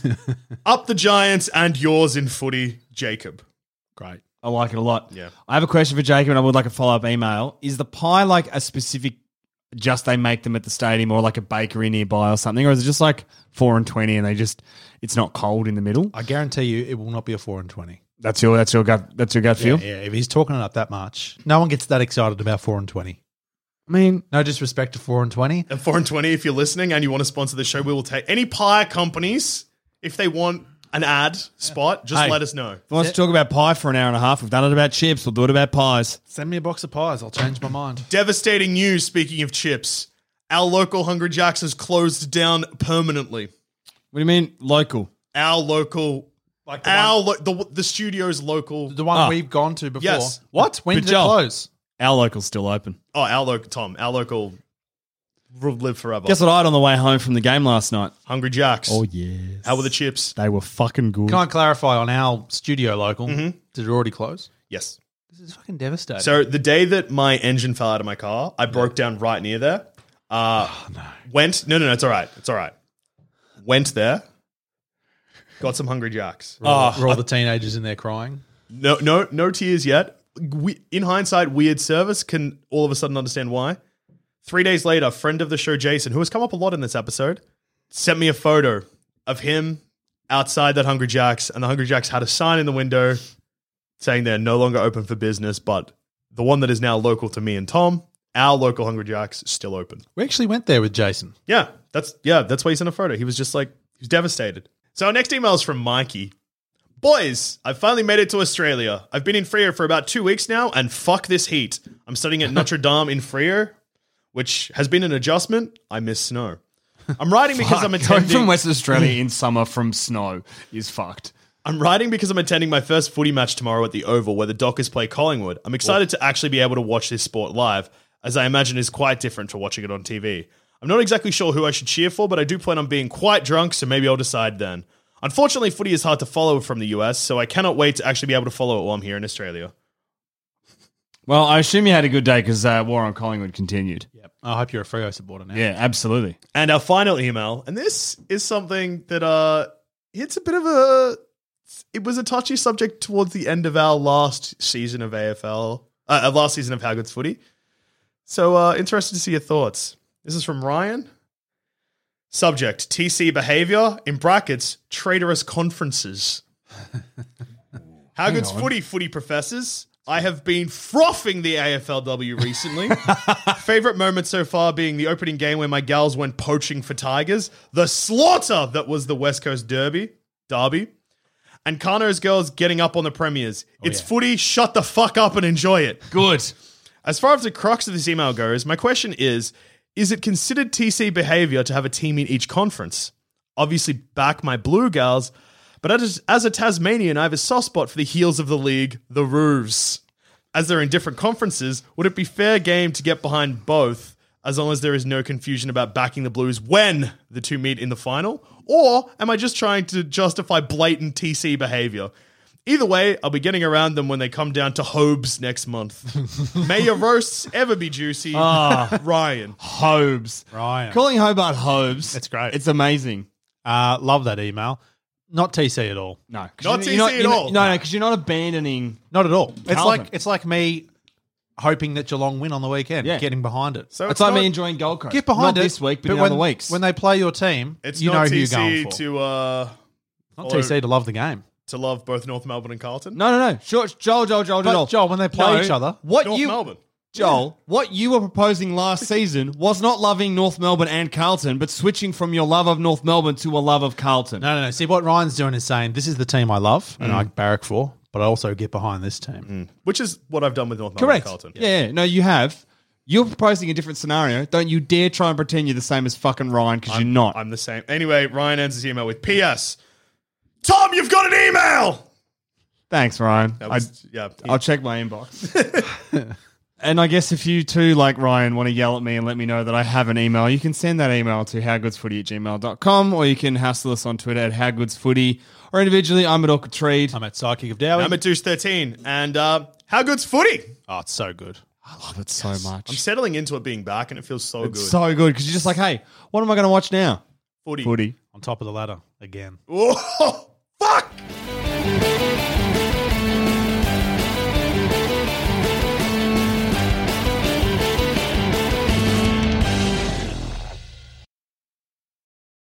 Up the Giants and yours in footy, Jacob. Great. I like it a lot. Yeah. I have a question for Jacob, and I would like a follow-up email. Is the pie like a specific, just they make them at the stadium or like a bakery nearby or something? Or is it just like four and twenty and they just, it's not cold in the middle? I guarantee you it will not be a four and twenty. That's your, that's your gut, that's your gut Yeah, feel? yeah, if he's talking it up that much, no one gets that excited about four and twenty. I mean, No disrespect to four and twenty. And four and twenty, if you're listening and you want to sponsor the show, we will take any pie companies, if they want an ad spot, just Hey. let us know. if you want to talk about pie for an hour and a half, we've done it about chips, we'll do it about pies. Send me a box of pies. I'll change my mind. Devastating news, speaking of chips. Our local Hungry Jack's has closed down permanently. What do you mean local? Our local, Like the our one, lo- the, the studio's local. the one Ah. we've gone to before. Yes. What? When But did Joel- it close? Our local's still open. Oh, our local, Tom, our local will live forever. Guess what I had on the way home from the game last night? Hungry Jack's. Oh, yes. How were the chips? They were fucking good. Can I clarify on our studio local? Mm-hmm. Did it already close? Yes. This is fucking devastating. So the day that my engine fell out of my car, I broke down right near there. Uh, Oh, no. Went, no, no, no, it's all right. It's all right. Went there. Got some Hungry Jacks. Were all, were all the teenagers in there crying? No, no, no tears yet. We, in hindsight, weird service. Can all of a sudden understand why. Three days later, friend of the show, Jason, who has come up a lot in this episode, sent me a photo of him outside that Hungry Jack's, and the Hungry Jack's had a sign in the window saying they're no longer open for business, but the one that is now local to me and Tom, our local Hungry Jack's, is still open. We actually went there with Jason. Yeah, that's yeah, that's why he sent a photo. He was just like, he was devastated. So our next email is from Mikey. Boys, I've finally made it to Australia. I've been in Freo for about two weeks now, and fuck this heat. I'm studying at Notre Dame in Freo, which has been an adjustment. I miss snow. I'm riding because I'm Going attending. from Western Australia in summer from snow is fucked. I'm riding because I'm attending my first footy match tomorrow at the Oval, where the Dockers play Collingwood. I'm excited to actually be able to watch this sport live, as I imagine is quite different to watching it on T V. I'm not exactly sure who I should cheer for, but I do plan on being quite drunk, so maybe I'll decide then. Unfortunately, footy is hard to follow from the U S, so I cannot wait to actually be able to follow it while I'm here in Australia. Well, I assume you had a good day because uh, War on Collingwood continued. Yep. I hope you're a Freo supporter now. Yeah, absolutely. And our final email, and this is something that uh, it's a bit of a, it was a touchy subject towards the end of our last season of A F L, uh, last season of How Good's Footy. So uh, interested to see your thoughts. This is from Ryan. Subject, T C behavior, in brackets, traitorous conferences. How Good's Footy, footy professors. I have been frothing the A F L W recently. Favorite moment so far being the opening game where my gals went poaching for Tigers, the slaughter that was the West Coast Derby, Derby, and Kano's girls getting up on the premiers. It's footy, shut the fuck up and enjoy it. Good. As far as the crux of this email goes, my question is, is it considered T C behavior to have a team in each conference? Obviously back my Blue Gals, but as, as a Tasmanian, I have a soft spot for the heels of the league, the Roos. As they're in different conferences, would it be fair game to get behind both, as long as there is no confusion about backing the Blues when the two meet in the final? Or am I just trying to justify blatant T C behavior? Either way, I'll be getting around them when they come down to Hobes next month. May your roasts ever be juicy. Ryan. Hobes. Ryan. Calling Hobart Hobes. That's great. It's amazing. Uh, love that email. Not T C at all. No. 'cause Not you're- you're T C at you're all. No, no, because you're not abandoning. Not at all. It's Carlton. like it's like me hoping that Geelong win on the weekend. Yeah. Getting behind it. So It's it's like not, me enjoying Gold Coast. Get behind not it this week, but, in when, other weeks. when they play your team, it's you not know who T you're C going for. to uh, Not T C to love the game. to love both North Melbourne and Carlton. no, no, no. Sure, Joel, Joel, Joel, But Joel. Joel, when they play No, each other, what North you, Melbourne. Joel, what you were proposing last season was not loving North Melbourne and Carlton, but switching from your love of North Melbourne to a love of Carlton. no, no, no. See, what Ryan's doing is saying, this is the team I love and I barrack for, but I also get behind this team. Which is what I've done with North Melbourne Correct. and Carlton. Yeah. yeah, no, you have. You're proposing a different scenario. Don't you dare try and pretend you're the same as fucking Ryan because you're not. I'm the same. Anyway, Ryan ends his email with P S. Tom, you've got an email. Thanks, Ryan. That was, I, yeah, I'll check my inbox. And I guess if you too, like Ryan, want to yell at me and let me know that I have an email, you can send that email to howgoodsfooty at gmail dot com, or you can hassle us on Twitter at howgoodsfooty, or individually, I'm at Orchid Treed. I'm at Psychic of Dowie. I'm at Deuce thirteen. And uh, how good's footy? Oh, it's so good. I love it so much. I'm settling into it being back, and it feels so It's good. so good because you're just like, hey, what am I going to watch now? Footy. Footy. On top of the ladder again. Oh, fuck!